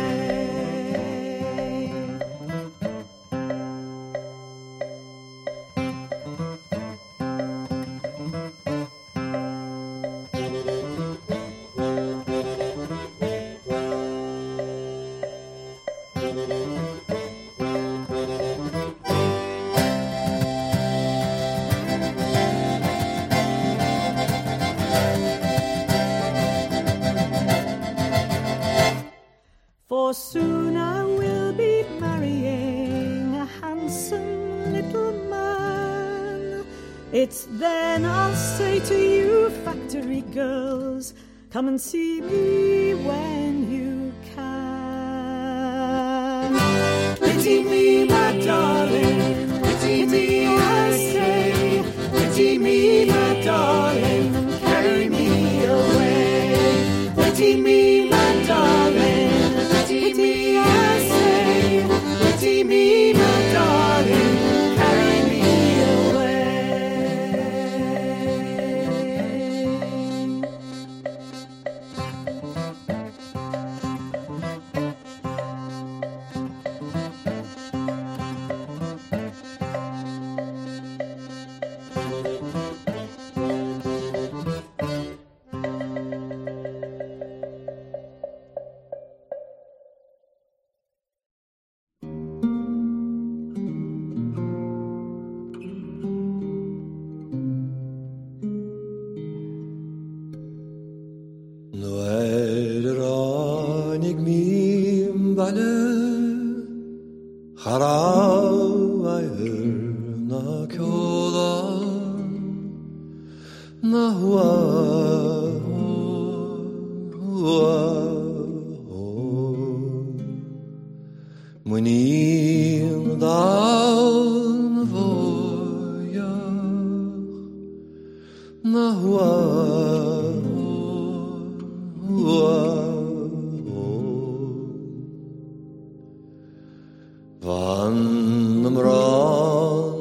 For soon I will be marrying a handsome little man. It's then I'll say to you factory girls, come and see me when you can. Pity me, my darling, pity me, I say. Pity me, my darling, and carry me away. Pity me, my darling, pity me, I say. Pity me, my darling, carry me away. ale Harawair na kyola na hua hua Munim dan voyach na hua hua Van ran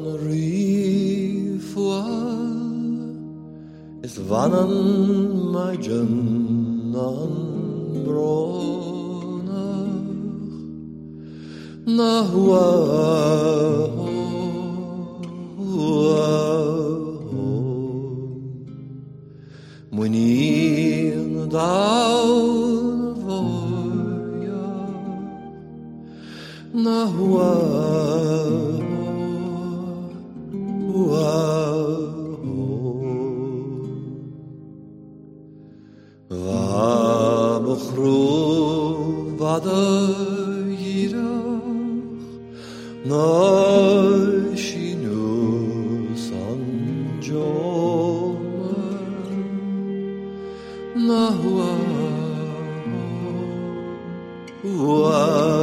rifual is vanan my jannan bronach na hua hua munin down voya na hua hua va mokhru vada na shinu sanjoma na hua hua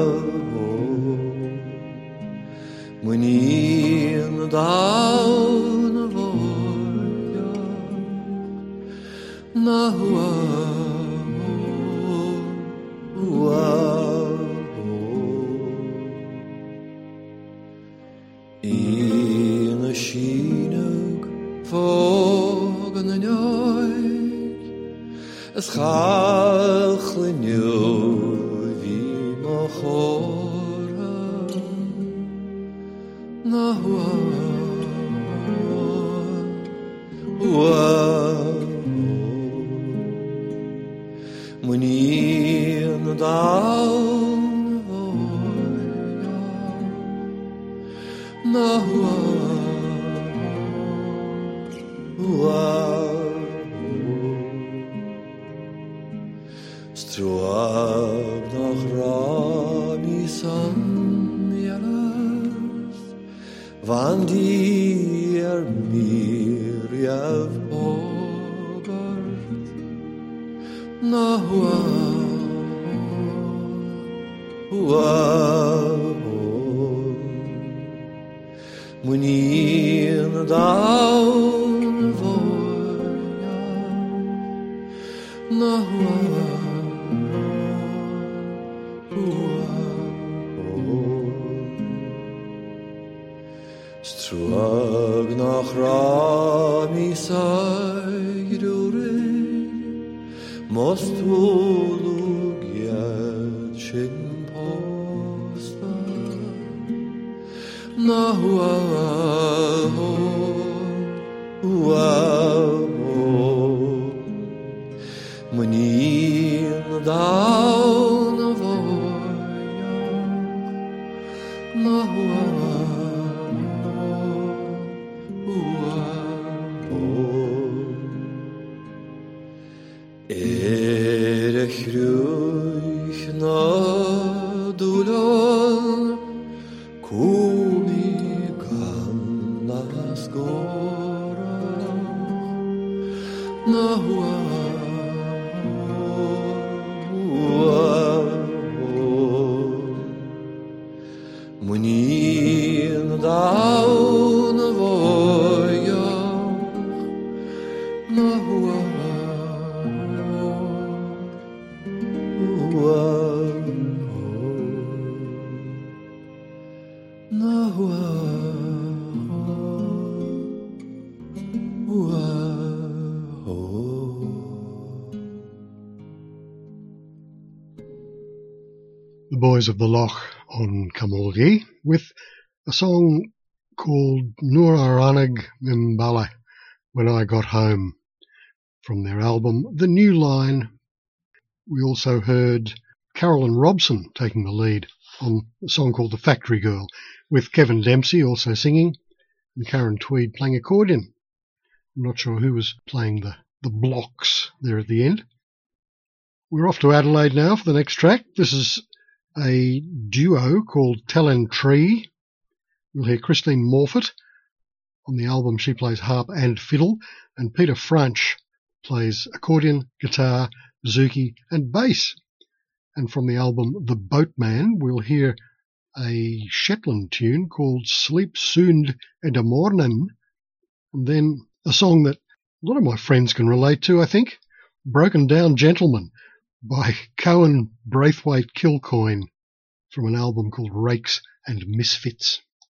munin down voya na hua hua in a shinug fogan an oig as chachlinu vi machora na hua hua munin down na hua hua struab nach rami san yaras van die er mir jav bogart na hua hua munin down voya na hua hua strug nach rami sayrure most volug yad shin posta na hua hua munin down voya na hua hua erech ruich na dulon kumi ganas gora na hua hua munin down voya na hua hua na hua hua The Boys of the Loch on Camolgi with a song called Nur Aranag Mimbala, When I Got Home, from their album The New Line. We also heard Carolyn Robson taking the lead on a song called The Factory Girl, with Kevin Dempsey also singing and Karen Tweed playing accordion. I'm not sure who was playing the, the blocks there at the end. We're off to Adelaide now for the next track. This is a duo called Talon Tree. We'll hear Christine Morfitt. On the album she plays harp and fiddle, and Peter Franch plays accordion, guitar, bouzouki and bass. And from the album The Boatman we'll hear a Shetland tune called Sleep Soond in the Morning, and then a song that a lot of my friends can relate to, I think, Broken Down Gentleman by Cohen Braithwaite Kilcoyne from an album called Rakes and Misfits.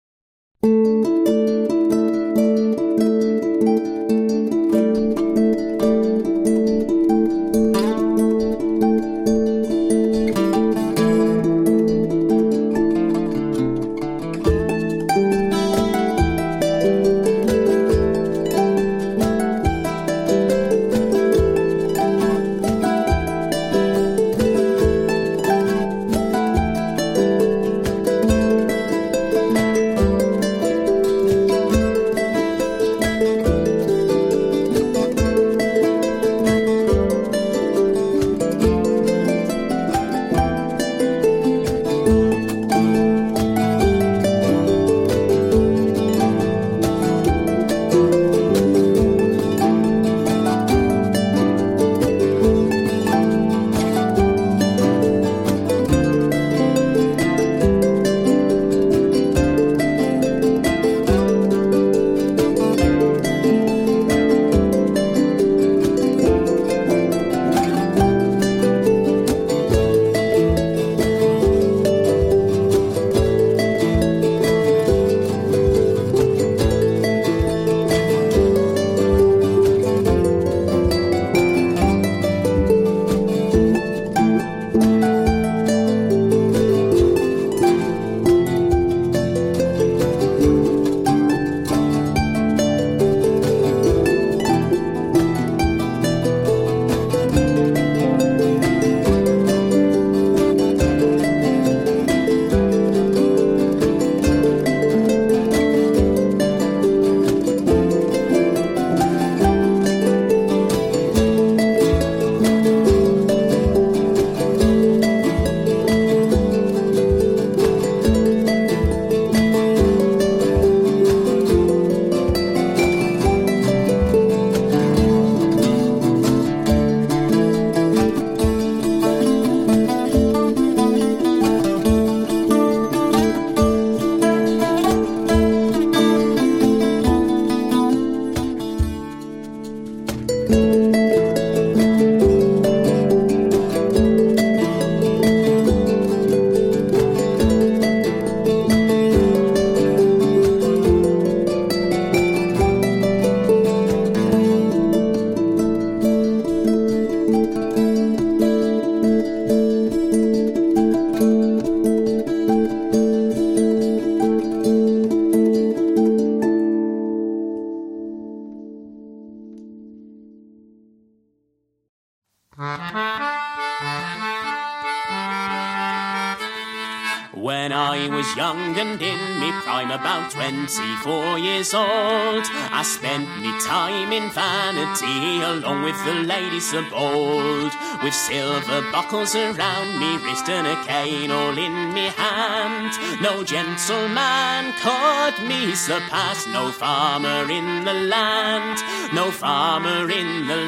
When I was young and in me prime, about twenty-four years old, I spent me time in vanity along with the ladies of old, with silver buckles around me wrist and a cane all in me hand. No gentleman could me surpass, no farmer in the land, no farmer in the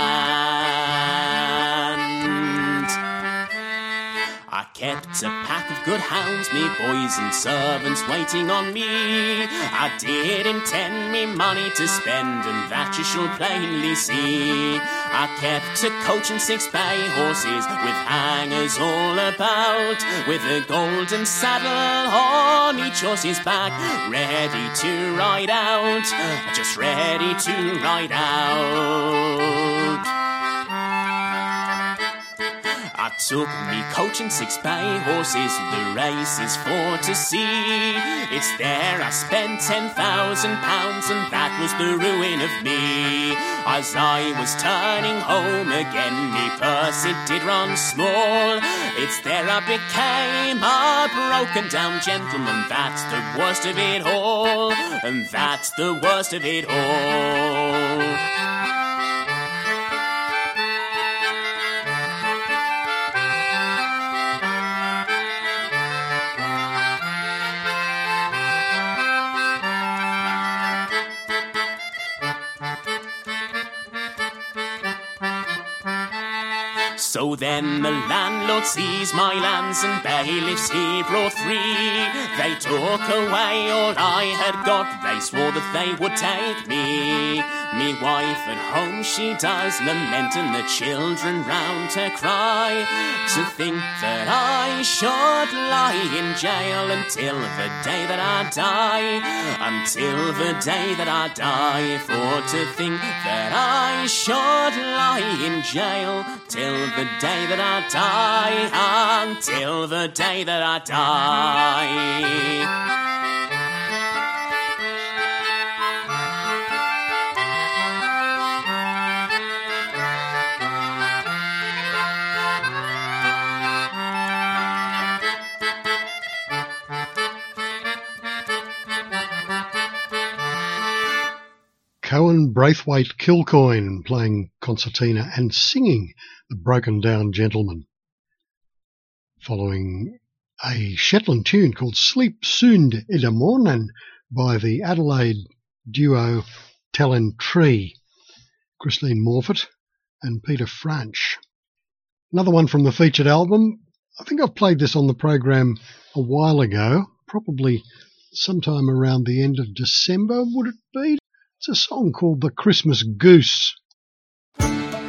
land. I kept a pack of good hounds, me boys and servants waiting on me. I did intend me money to spend, and that you shall plainly see. I kept a coach and six bay horses with hangers all about, with a golden saddle on each horse's back, ready to ride out, just ready to ride out. I took me coach and six bay horses, the races for to see. It's there I spent ten thousand pounds, and that was the ruin of me. As I was turning home again, me purse it did run small. It's there I became a broken down gentleman. That's the worst of it all, and that's the worst of it all. So then the landlord seized my lands and bailiffs he brought three. They took away all I had got, they swore that they would take me. Me wife at home she does lament and the children round her cry. To think that I should lie in jail until the day that I die. Until the day that I die. For to think that I should lie in jail till the day that I die. Until the day that I die. Cohen Braithwaite Kilcoyne playing concertina and singing The Broken Down Gentleman, following a Shetland tune called Sleep Soond i de Morning by the Adelaide duo Talon Tree, Christine Morfitt and Peter Franch. Another one from the featured album. I think I've played this on the program a while ago, probably sometime around the end of December, would it be? It's a song called The Christmas Goose. It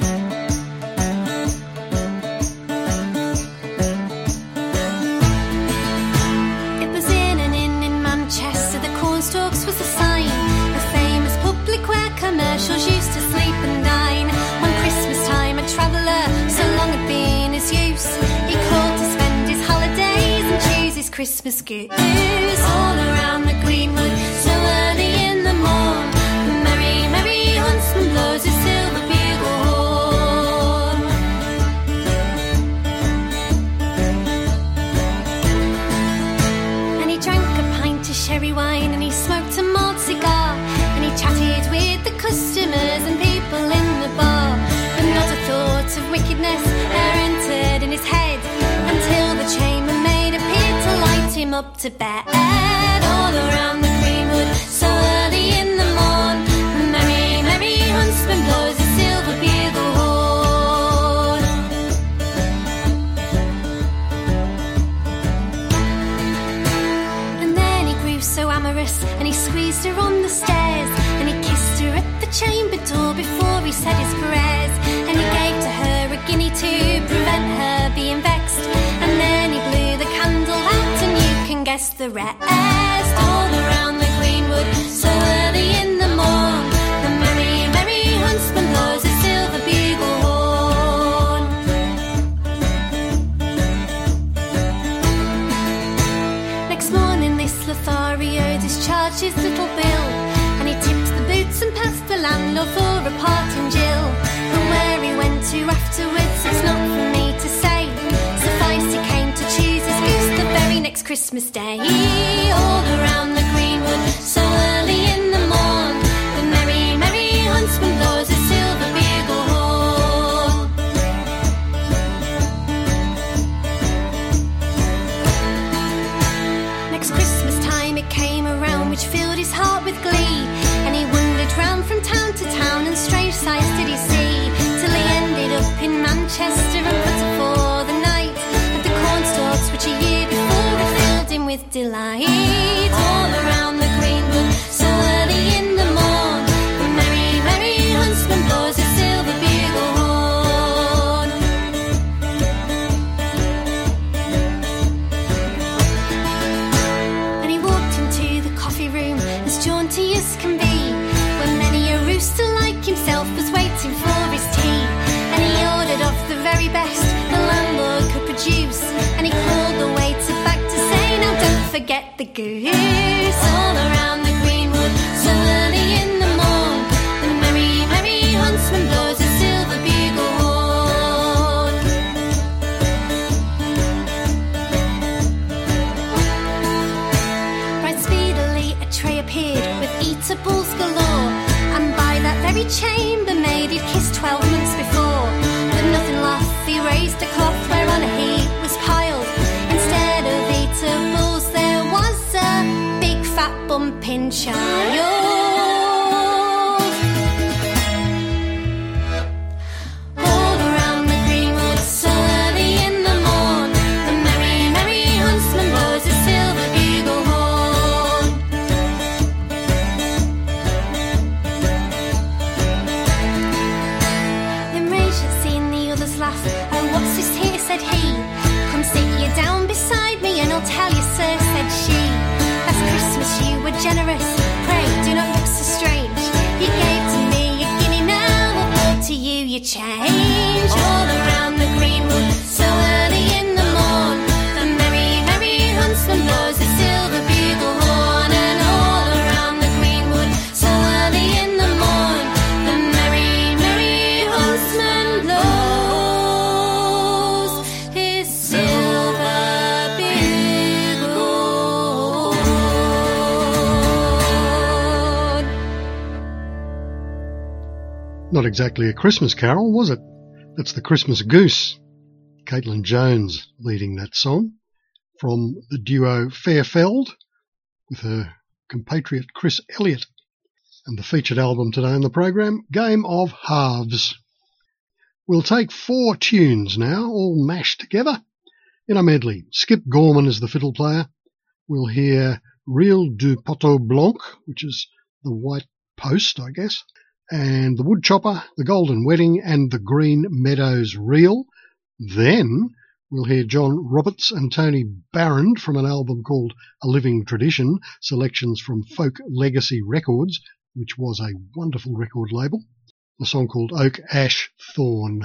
was in an inn in Manchester, the Cornstalks was a sign. The famous public where commercials used to sleep and dine. One Christmas time a traveller, so long had been his use, he called to spend his holidays and choose his Christmas goose. All around the greenwood, so early in the morn, blows his silver bugle horn. And he drank a pint of sherry wine and he smoked a malt cigar and he chatted with the customers and people in the bar. But not a thought of wickedness e'er entered in his head until the chambermaid appeared to light him up to bed. All around the greenwood, so early in the morn, merry, merry huntsman blows his silver bugle horn. And then he grew so amorous and he squeezed her on the stairs and he kissed her at the chamber door before he said his prayers. And he gave to her a guinea to prevent her being vexed. And then he blew the candle out and you can guess the rest. All around the greenwood, so early in the morn, the merry, merry huntsman blows his silver bugle horn. Next morning this Lothario discharged his little bill and he tipped the boots and passed the landlord for a parting gill. And where he went to afterwards it's not for me to say. Suffice he came to choose his goose the very next Christmas Day. All around the greenwood, so early in the morn, the merry, merry huntsman blows his silver bugle horn. Next Christmas time it came around, which filled his heart with glee, and he wandered round from town to town and strange sights did he see, till he ended up in Manchester and put up for the night at the Cornstalks, which a year before had filled him with delight. All around the greenwood, so early in the morn, the merry, merry huntsman blows his silver bugle horn. And he walked into the coffee room as jaunty as can be, when many a rooster like himself was waiting for his tea. And he ordered off the very best the landlord could produce, and he called the waiter back to say, now don't forget the goose. All around the greenwood, so early in the morn, the merry, merry huntsman blows his silver bugle horn. Right speedily a tray appeared with eatables galore, and by that very chambermaid he'd kissed twelve months before. But nothing loth, he raised a cloth whereon a heap was piled. Instead of eatables there was a change all around the greenwood so early in the morn. The merry, merry huntsman blows his silver bugle horn, and all around the greenwood so early in the morn. The merry, merry huntsman blows his silver bugle horn. Not exactly a Christmas carol, was it? That's the Christmas Goose. Caitlin Jones leading that song from the duo Fairfeld with her compatriot Chris Elliott. And the featured album today in the program, Game of Halves. We'll take four tunes now, all mashed together in a medley. Skip Gorman is the fiddle player. We'll hear Reel du Poteau Blanc, which is the white post, I guess, and The Woodchopper, The Golden Wedding, and The Green Meadows Reel. Then we'll hear John Roberts and Tony Barron from an album called A Living Tradition, selections from Folk Legacy Records, which was a wonderful record label, a song called Oak, Ash, Thorn.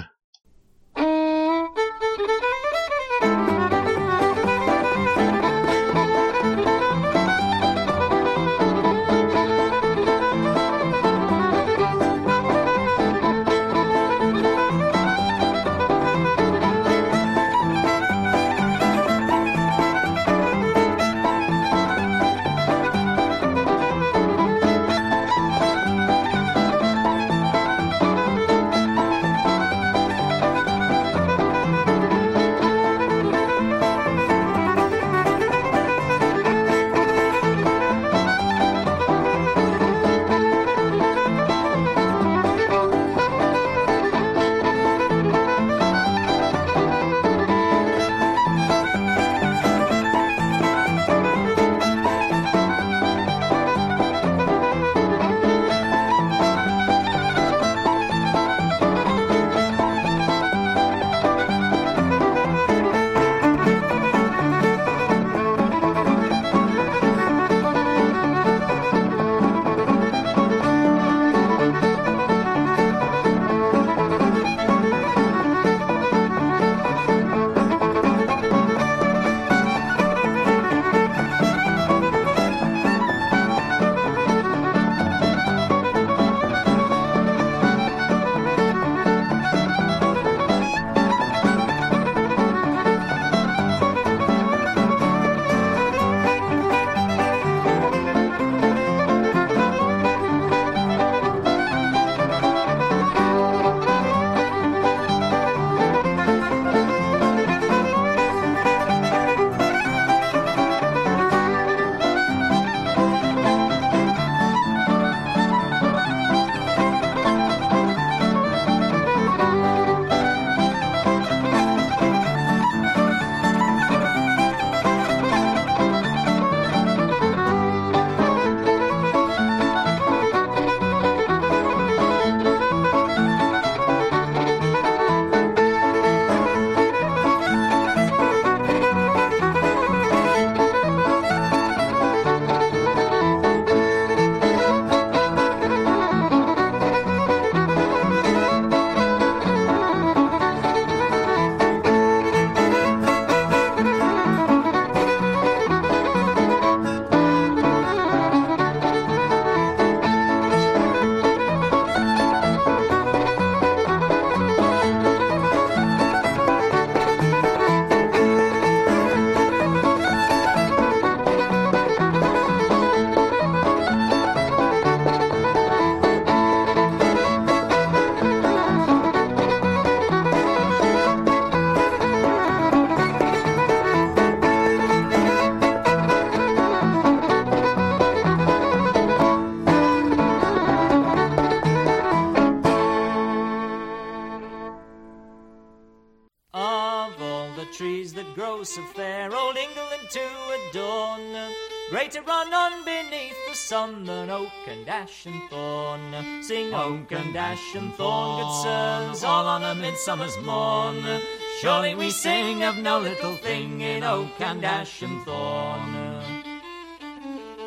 So fair old England to adorn, greater run on beneath the sun than oak and ash and thorn. Sing oak and ash and thorn, good sirs, all on a midsummer's morn. Surely we sing of no little thing in oak and ash and thorn.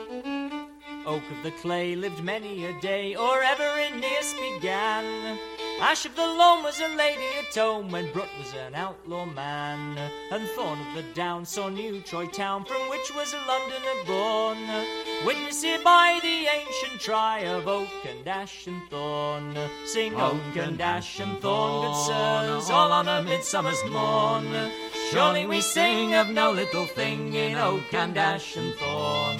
Oak of the clay lived many a day, or ever in Nias began. Ash of the Loam was a lady at home when Brut was an outlaw man, and Thorn of the Down saw New Troy town, from which was a Londoner born. Witness here by the ancient try of oak and ash and thorn. Sing oak and ash and thorn, good sirs, all on a midsummer's morn. Surely we sing of no little thing in oak and ash and thorn.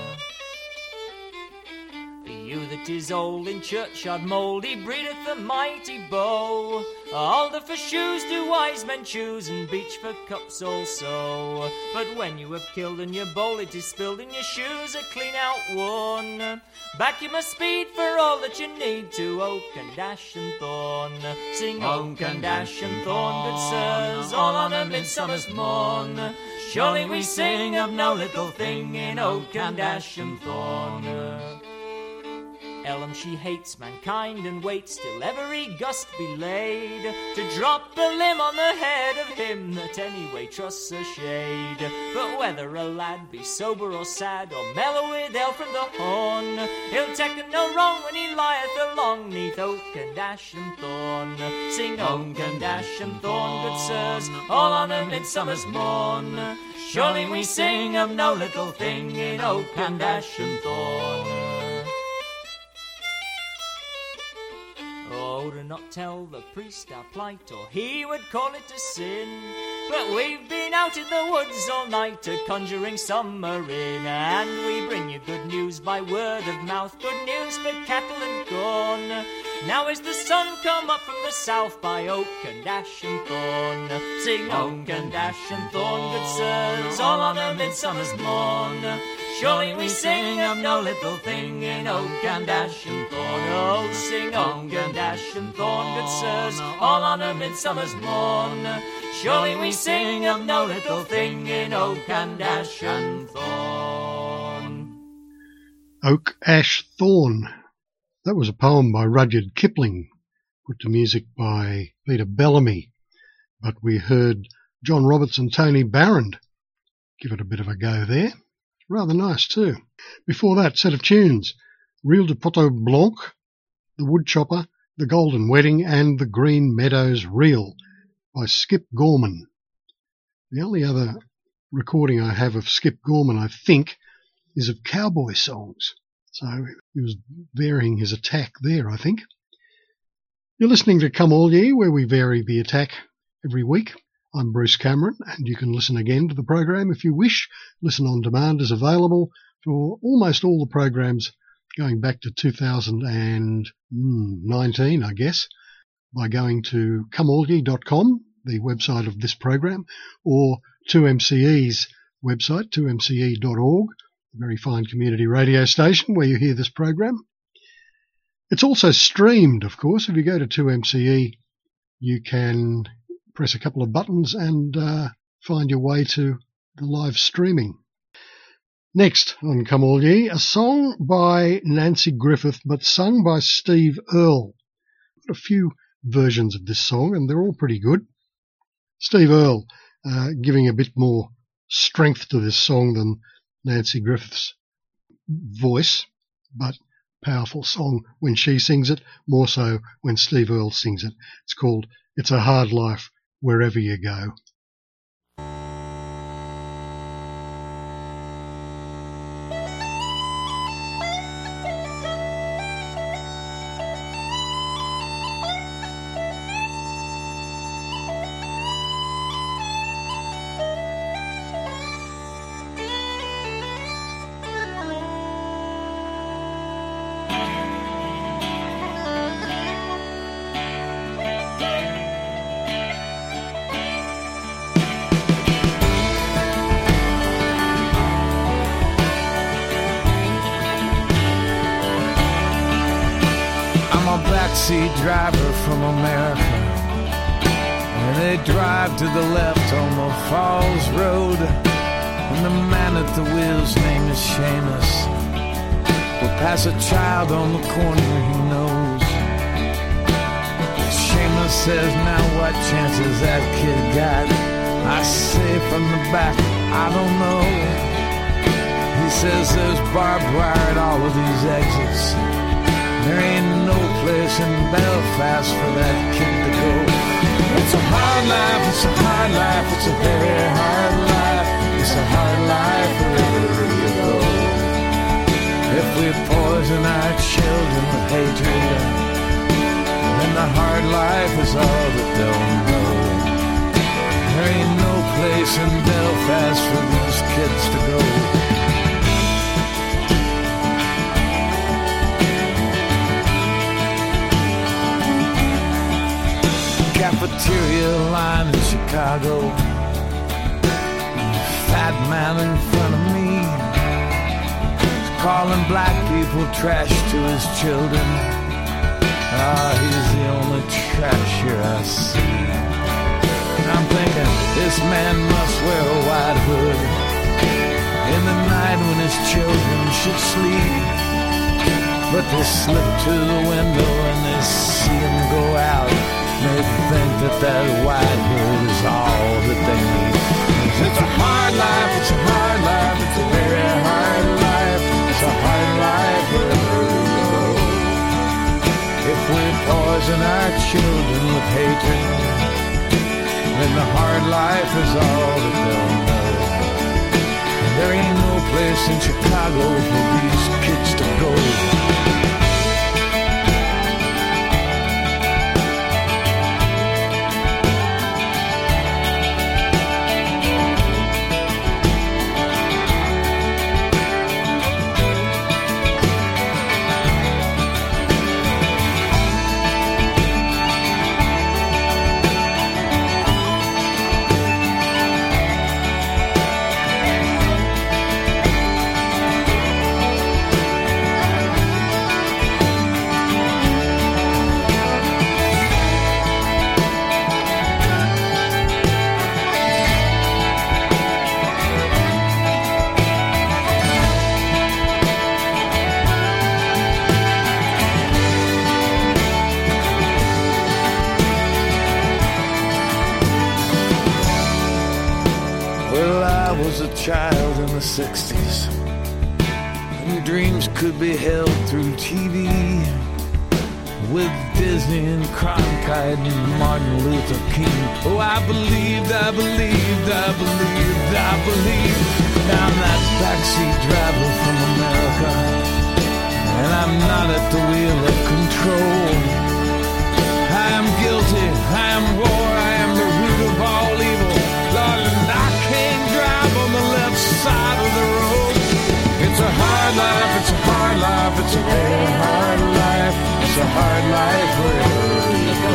You that is old in churchyard mould, he breedeth a mighty bow. Alder for shoes do wise men choose, and beech for cups also. But when you have killed and your bowl it is spilled, and your shoes are clean out worn, back you must speed for all that you need to oak and ash and thorn. Sing oak and ash and thorn, good sirs, all on a midsummer's morn. Surely we sing of no little thing in oak and ash and thorn. Ellum she hates mankind and waits till every gust be laid, to drop a limb on the head of him that anyway trusts a shade. But whether a lad be sober or sad, or mellow with ale from the horn, he'll take no wrong when he lieth along neath oak and ash and thorn. Sing oak and ash and thorn, good sirs, all on a midsummer's morn. Surely we sing of no little thing in oak and ash and thorn. Oh, do not tell the priest our plight, or he would call it a sin. But we've been out in the woods all night, a conjuring summer in, and we bring you good news by word of mouth, good news for cattle and corn. Now is the sun come up from the south by oak and ash and thorn. Sing oak and ash and thorn, good sirs, all on a midsummer's morn. Surely we sing of no little thing in oak and ash and thorn. Oh, sing oak and ash and thorn, good sirs, all on a midsummer's morn. Surely we sing of no little thing in oak and ash and thorn. Oak, Ash, Thorn. That was a poem by Rudyard Kipling, put to music by Peter Bellamy. But we heard John Roberts and Tony Barrand give it a bit of a go there. Rather nice too. Before that, set of tunes: Reel de Poteau Blanc, The Woodchopper, The Golden Wedding, and The Green Meadows Reel by Skip Gorman. The only other recording I have of Skip Gorman, I think, is of cowboy songs. So he was varying his attack there, I think. You're listening to Come All Ye, where we vary the attack every week. I'm Bruce Cameron, and you can listen again to the program if you wish. Listen on Demand is available for almost all the programs going back to two thousand nineteen, I guess, by going to come all ye dot com, the website of this program, or two M C E's website, two M C E dot org, a very fine community radio station where you hear this program. It's also streamed, of course. If you go to two M C E, you can press a couple of buttons and uh, find your way to the live streaming. Next on Come All Ye, a song by Nancy Griffith, but sung by Steve Earle. Got a few versions of this song, and they're all pretty good. Steve Earle uh, giving a bit more strength to this song than Nancy Griffith's voice, but powerful song when she sings it, more so when Steve Earle sings it. It's called It's a Hard Life Wherever You Go. Driver from America, and they drive to the left on the Falls Road, and the man at the wheel's name is Seamus. We'll pass a child on the corner he knows. Seamus says, now what chances that kid got? I say from the back, I don't know. He says there's barbed wire at all of these exits. There ain't no place in Belfast for that kid to go. It's a hard life, it's a hard life, it's a very hard life. It's a hard life wherever you go. If we poison our children with hatred, then the hard life is all that they'll know. There ain't no place in Belfast for these kids to go. Cafeteria line in Chicago, fat man in front of me, calling black people trash to his children. Ah, he's the only trash here I see. And I'm thinking, this man must wear a white hood in the night when his children should sleep. But they slip to the window and they see him go out. They think that that white hood is all that they need. It's a hard life, it's a hard life, it's a very hard life. It's a hard life wherever you go. If we poison our children with hatred, then the hard life is all that they'll know. And there ain't no place in Chicago for these kids to go. Child in the sixties, and dreams could be held through T V with Disney and Cronkite and Martin Luther King. Oh, I believed, I believed, I believed, I believed. Now I'm that backseat driver from America, and I'm not at the wheel of control. I am guilty, I am war, I am the root of all evil. Lord, and I can't drive on the left side of the road. It's a hard life, it's a hard life, it's a very hard life. It's a hard life wherever you go.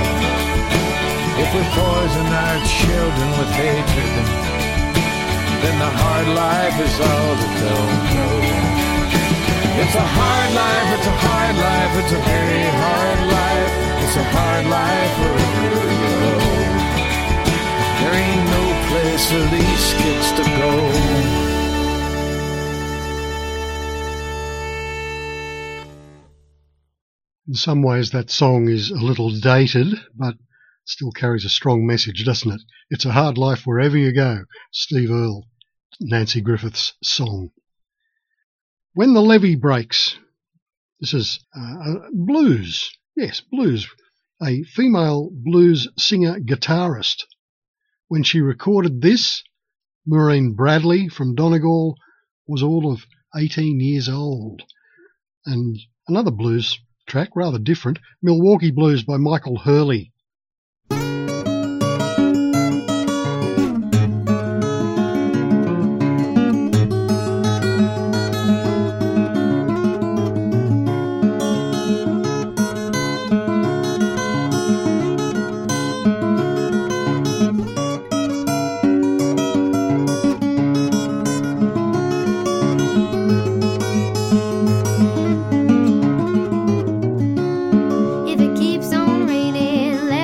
If we poison our children with hatred, then the hard life is all that they'll know. It's a hard life, it's a hard life, it's a very hard life. It's a hard life wherever you go. There ain't no place for these kids to go. In some ways that song is a little dated, but still carries a strong message, doesn't it? It's a hard life wherever you go. Steve Earle, Nancy Griffith's song. When the Levee Breaks. This is uh, blues. Yes, blues. A female blues singer-guitarist. When she recorded this, Maureen Bradley from Donegal was all of eighteen years old. And another blues track, rather different, Milwaukee Blues by Michael Hurley. If it keeps on raining,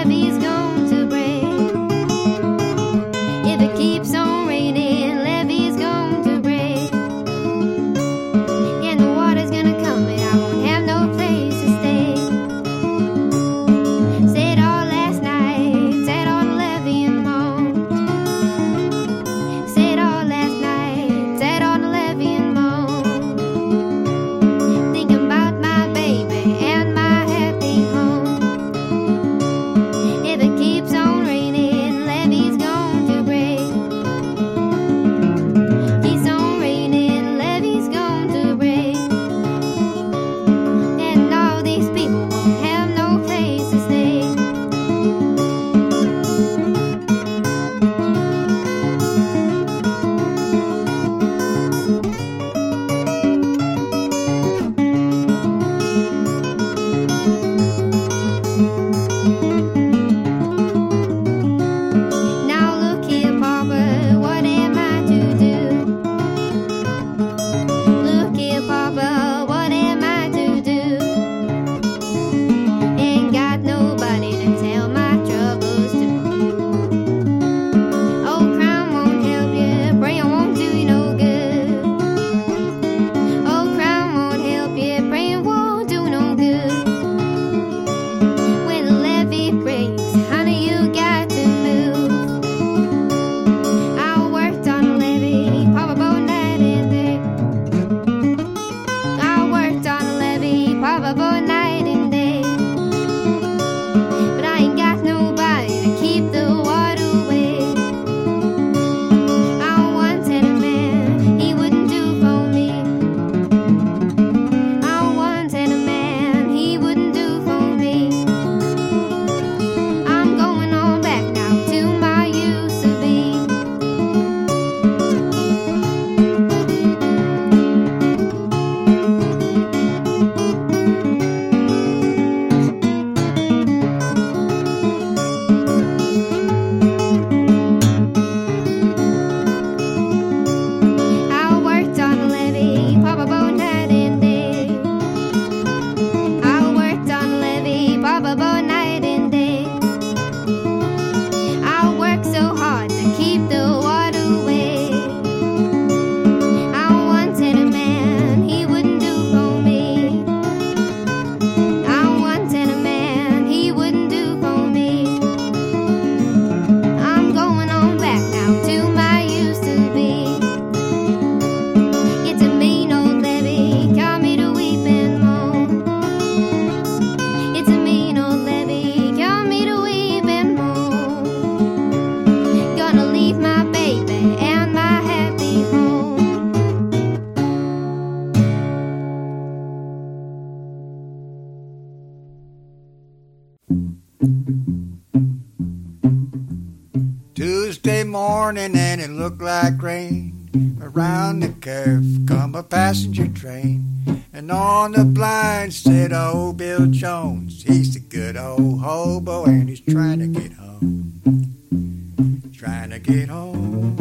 morning and it looked like rain. Around the curve come a passenger train, and on the blind said old Bill Jones. He's a good old hobo and he's trying to get home. Trying to get home.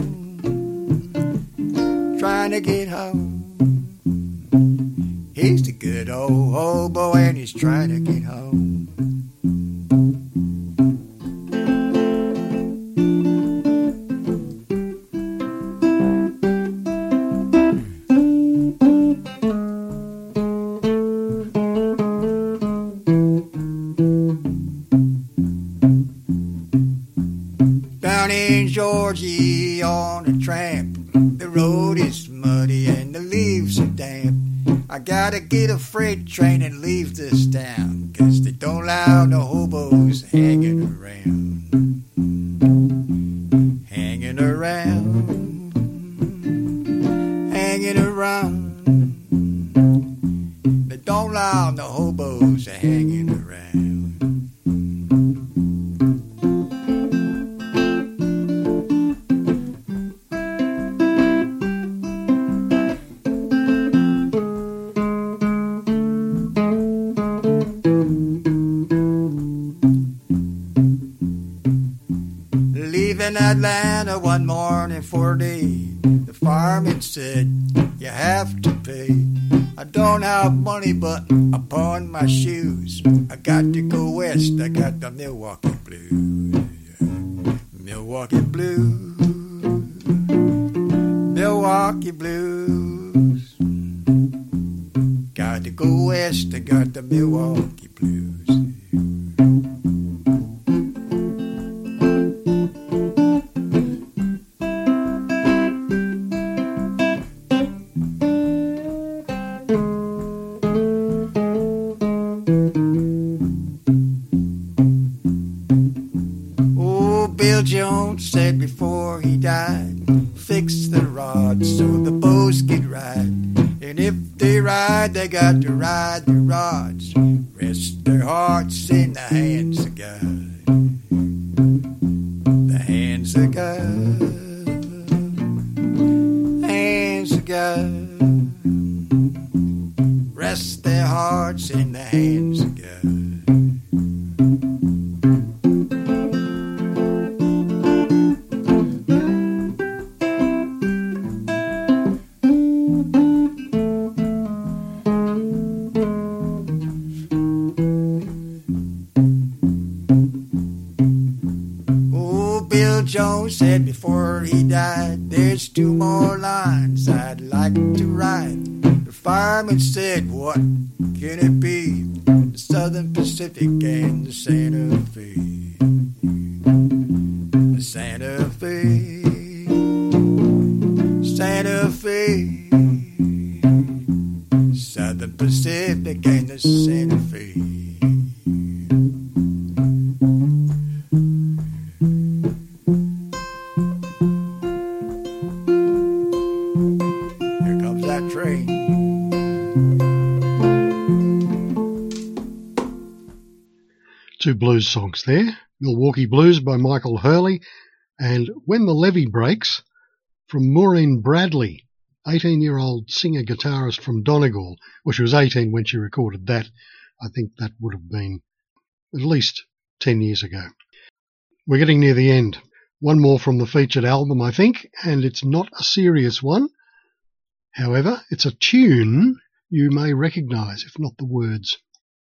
Trying to get home. He's the good old hobo and he's trying to get home. Down in Georgia on a tramp, the road is muddy and the leaves are damp. I gotta get a freight train and leave this town, 'cause they don't allow no hobos hanging around. Hanging around. Hanging around. They don't allow no hobos hanging around. Leaving Atlanta one morning for a day, the fireman said, you have to pay. I don't have money, but I pawned my shoes. I got to go west, I got the Milwaukee Blues. Milwaukee Blues. Milwaukee Blues. Got to go west, I got the Milwaukee Blues. Bill Jones said before he died, fix the rods so the boats can ride. And if they ride, they got to ride the rods. Rest their hearts in the hands of God. The hands of God. Hands of God. Rest their hearts in the hands of God. Bill Jones said before he died, there's two more lines I'd like to write. The fireman said, what can it be? The Southern Pacific and the Santa Fe. The Santa Fe. Santa Fe. Southern Pacific and the Santa Fe. Train. Two blues songs there. Milwaukee Blues by Michael Hurley and When the Levee Breaks from Maureen Bradley, eighteen-year-old singer-guitarist from Donegal. Well, she was eighteen when she recorded that. I think that would have been at least ten years ago. We're getting near the end. One more from the featured album, I think, and it's not a serious one. However, it's a tune you may recognise, if not the words.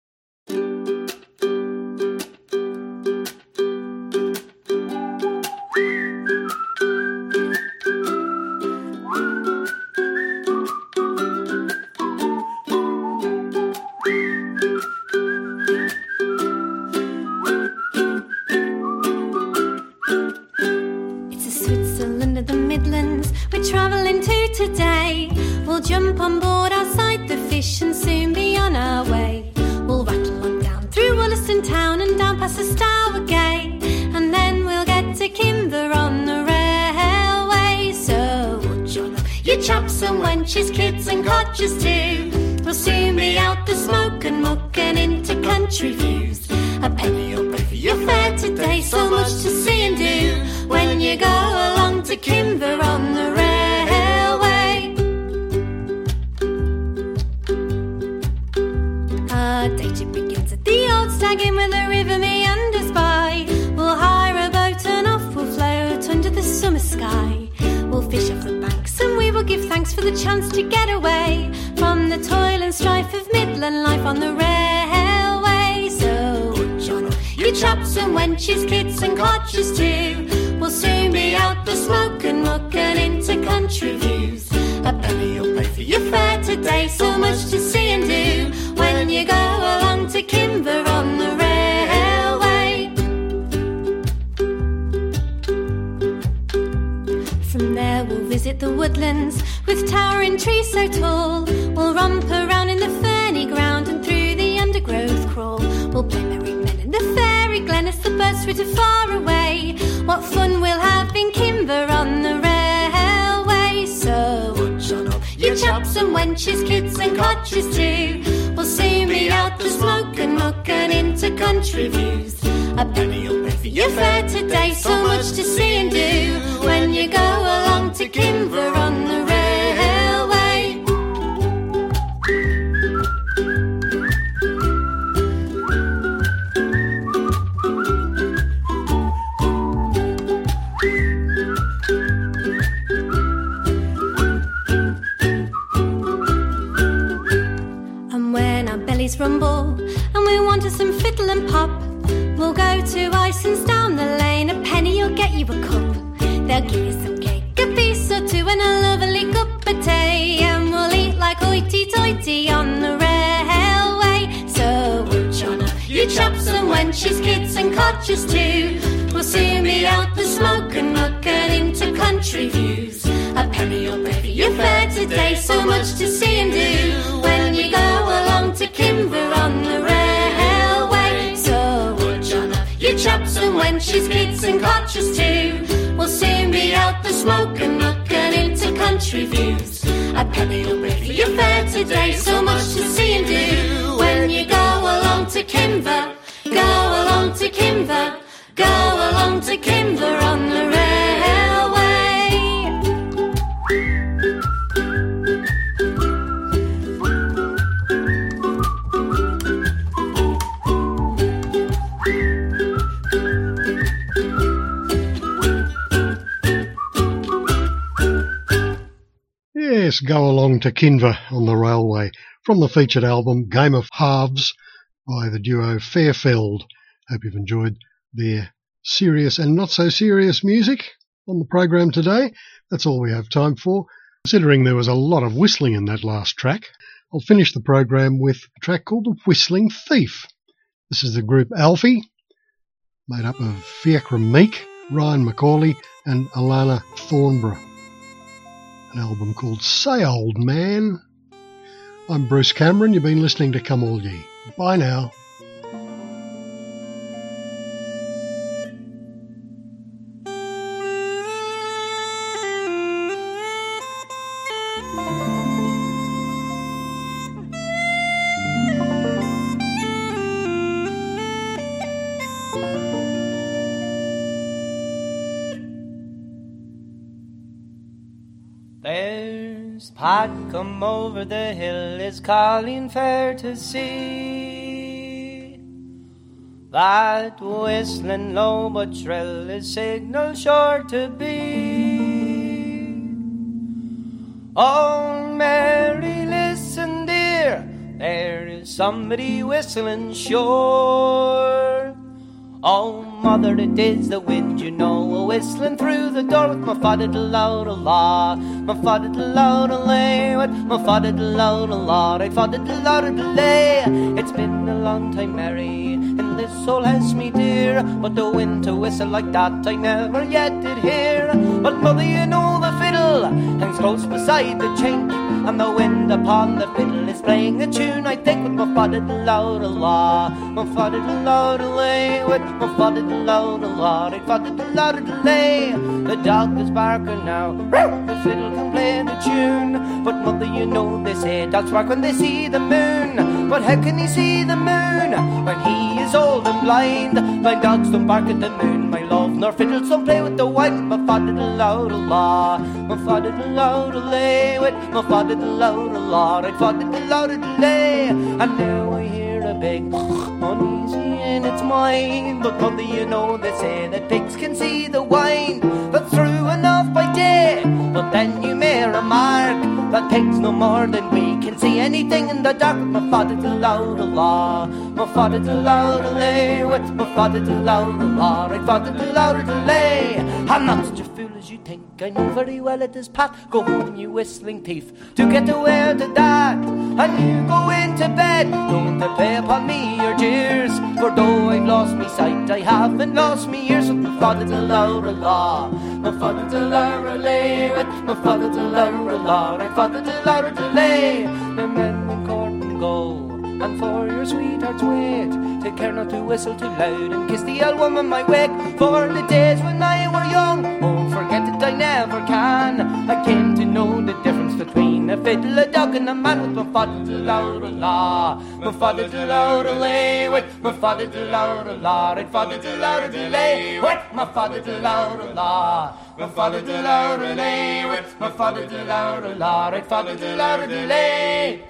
It's a Switzerland of the Midlands we're travelling to today. We'll jump on board outside the fish and soon be on our way. We'll rattle on down through Wollaston town and down past the Stour Gate, and then we'll get to Kimber on the railway. So would you love your chaps and wenches, kids and codgers too? We'll soon be out the smoke and muck and into country views. A penny up if your fare today. So much to see and do when you go along to Kimber on the railway. Our day trip begins at the old Stag Inn where the river meanders by. We'll hire a boat and off we'll float under the summer sky. We'll fish off the banks and we will give thanks for the chance to get away from the toil and strife of Midland life on the railway. So put on all your chaps and wenches, kids and cotches too. We'll soon be out the smoke and muck and into country views. A penny you'll pay for your fare today. So much to see and do when you go along to Kimber on the railway. From there we'll visit the woodlands with towering trees so tall. We'll romp around in the ferny ground and through the undergrowth crawl. We'll play merry men in the fairy glen as the birds flit far away. What fun we'll have in Kimber on the railway. So put on all your chaps and wenches, kids and cotches too. We'll soon be out the smoke and muck and into country views. A penny you'll pay for your fare today. So much to see and do when you go along to Kimber on the railway. And when our bellies rumble and we want us some fiddle and pop, we'll go to Ison's down the lane. A penny you'll get you a cup. They'll give you some cake, a piece or two and a lovely cup of tea. And we'll eat like hoity-toity on the railway. So put on all your chaps and wenches, kids and cotches too. We'll soon be out the smoke and muck and into country views. A penny you'll pay for your fare today. So much to see and do when you go along to Kimber on the railway. So put on all your chaps and wenches, kids and cotches too. We'll soon be out the smoke and muck and into country views. A penny you'll pay for your fare today. So much to see and do when you go along to Kimber. Go along to Kimber. Go along to Kimber on the railway. Yes, Go Along to Kimber on the Railway from the featured album Game of Halves by the duo Fairfield. Hope you've enjoyed their serious and not so serious music on the program today. That's all we have time for. Considering there was a lot of whistling in that last track, I'll finish the program with a track called The Whistling Thief. This is the group Alfie, made up of Fiacre Meek, Ryan McCauley and Alana Thornborough. An album called Say Old Man. I'm Bruce Cameron. You've been listening to Come All Ye. Bye now. There's Pat come over the hill, is calling fair to see. That whistling low but shrill is signal sure to be. Oh, Mary, listen, dear, there is somebody whistling sure. Oh, mother, it is the wind, you know, a whistling through the door with my father to loud a la, my father to loud a lay, with my father to loud a la, right father to loud a lay. It's been a long time, Mary, and this soul has me dear, but the wind to whistle like that I never yet did hear. But mother, you know the fiddle hangs close beside the chink, and the wind upon the fiddle is playing a tune. I think with my fa-diddle-loud-a-law, my fa-diddle-loud-a-lay, with my fa-diddle-loud-a-law, I fa-diddle-loud-a-lay. The dog is barking now, the fiddle can play the tune, but mother, you know they say dogs bark when they see the moon. But how can he see the moon when he is old and blind? Blind dogs don't bark at the moon, my love, nor fiddles don't play with the wine. My fa-diddle-loud-a-law, my fa-diddle-loud-a-lay, with my fa-diddle-loud-a-law, I fa-diddle-loud-a-lay. And now I hear a big uneasy in its mind, but mother, you know they say that pigs can see the wine that's through enough by day. But then you may remark that pigs no more than we can see anything in the dark. My fa-diddle-loud-a-law, my fa-diddle-loud-a-lay, with my fa-diddle-loud-a-law, I fa-diddle-loud-a-lay. I'm not such a fool as you think, I know very well it is pat. Go home, you whistling thief, to get away to that, and you go into bed. Don't play upon me your jeers, for though I've lost me sight, I haven't lost me ears. With my fa-diddle-loud-a-law, my fa-diddle-loud-a-lay, with my fa-diddle-loud-a-law, I fa-diddle-loud-a-lay. The men in court and go, and for your sweetheart's wait, take care not to whistle too loud and kiss the old woman my wake. For the days when I were young, won't forget it, I never can. I came to know the difference between a fiddle, a dog and a man. With my fa-diddle-loud-a-law, my fa-diddle-loud-a-lay, with my fa-diddle-loud-a-law, I fa-diddle-loud-a-lay, with my fa-diddle-loud-a-law, my fa-diddle-loud-a-lay, with my fa-diddle-loud-a-law, I fa-diddle-loud-a-lay.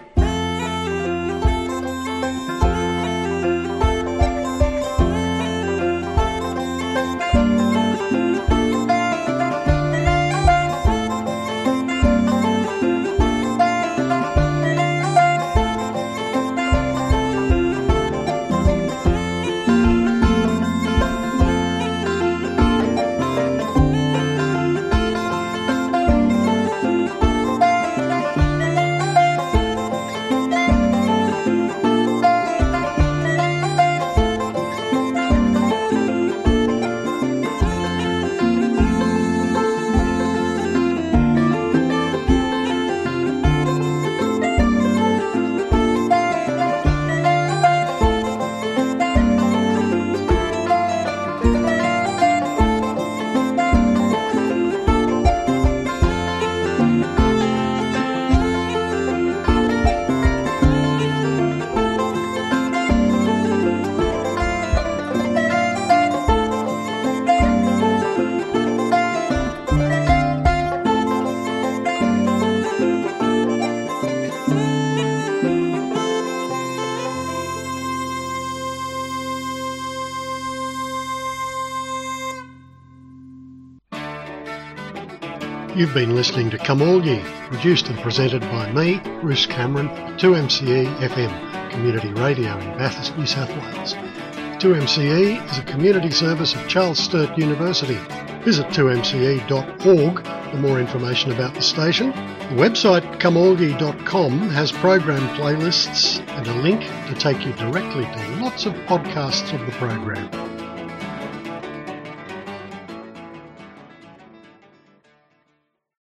You've been listening to Come All Ye, produced and presented by me, Bruce Cameron, two M C E F M, community radio in Bathurst, New South Wales. two M C E is a community service of Charles Sturt University. Visit two M C E dot org for more information about the station. The website come all ye dot com has program playlists and a link to take you directly to lots of podcasts of the program.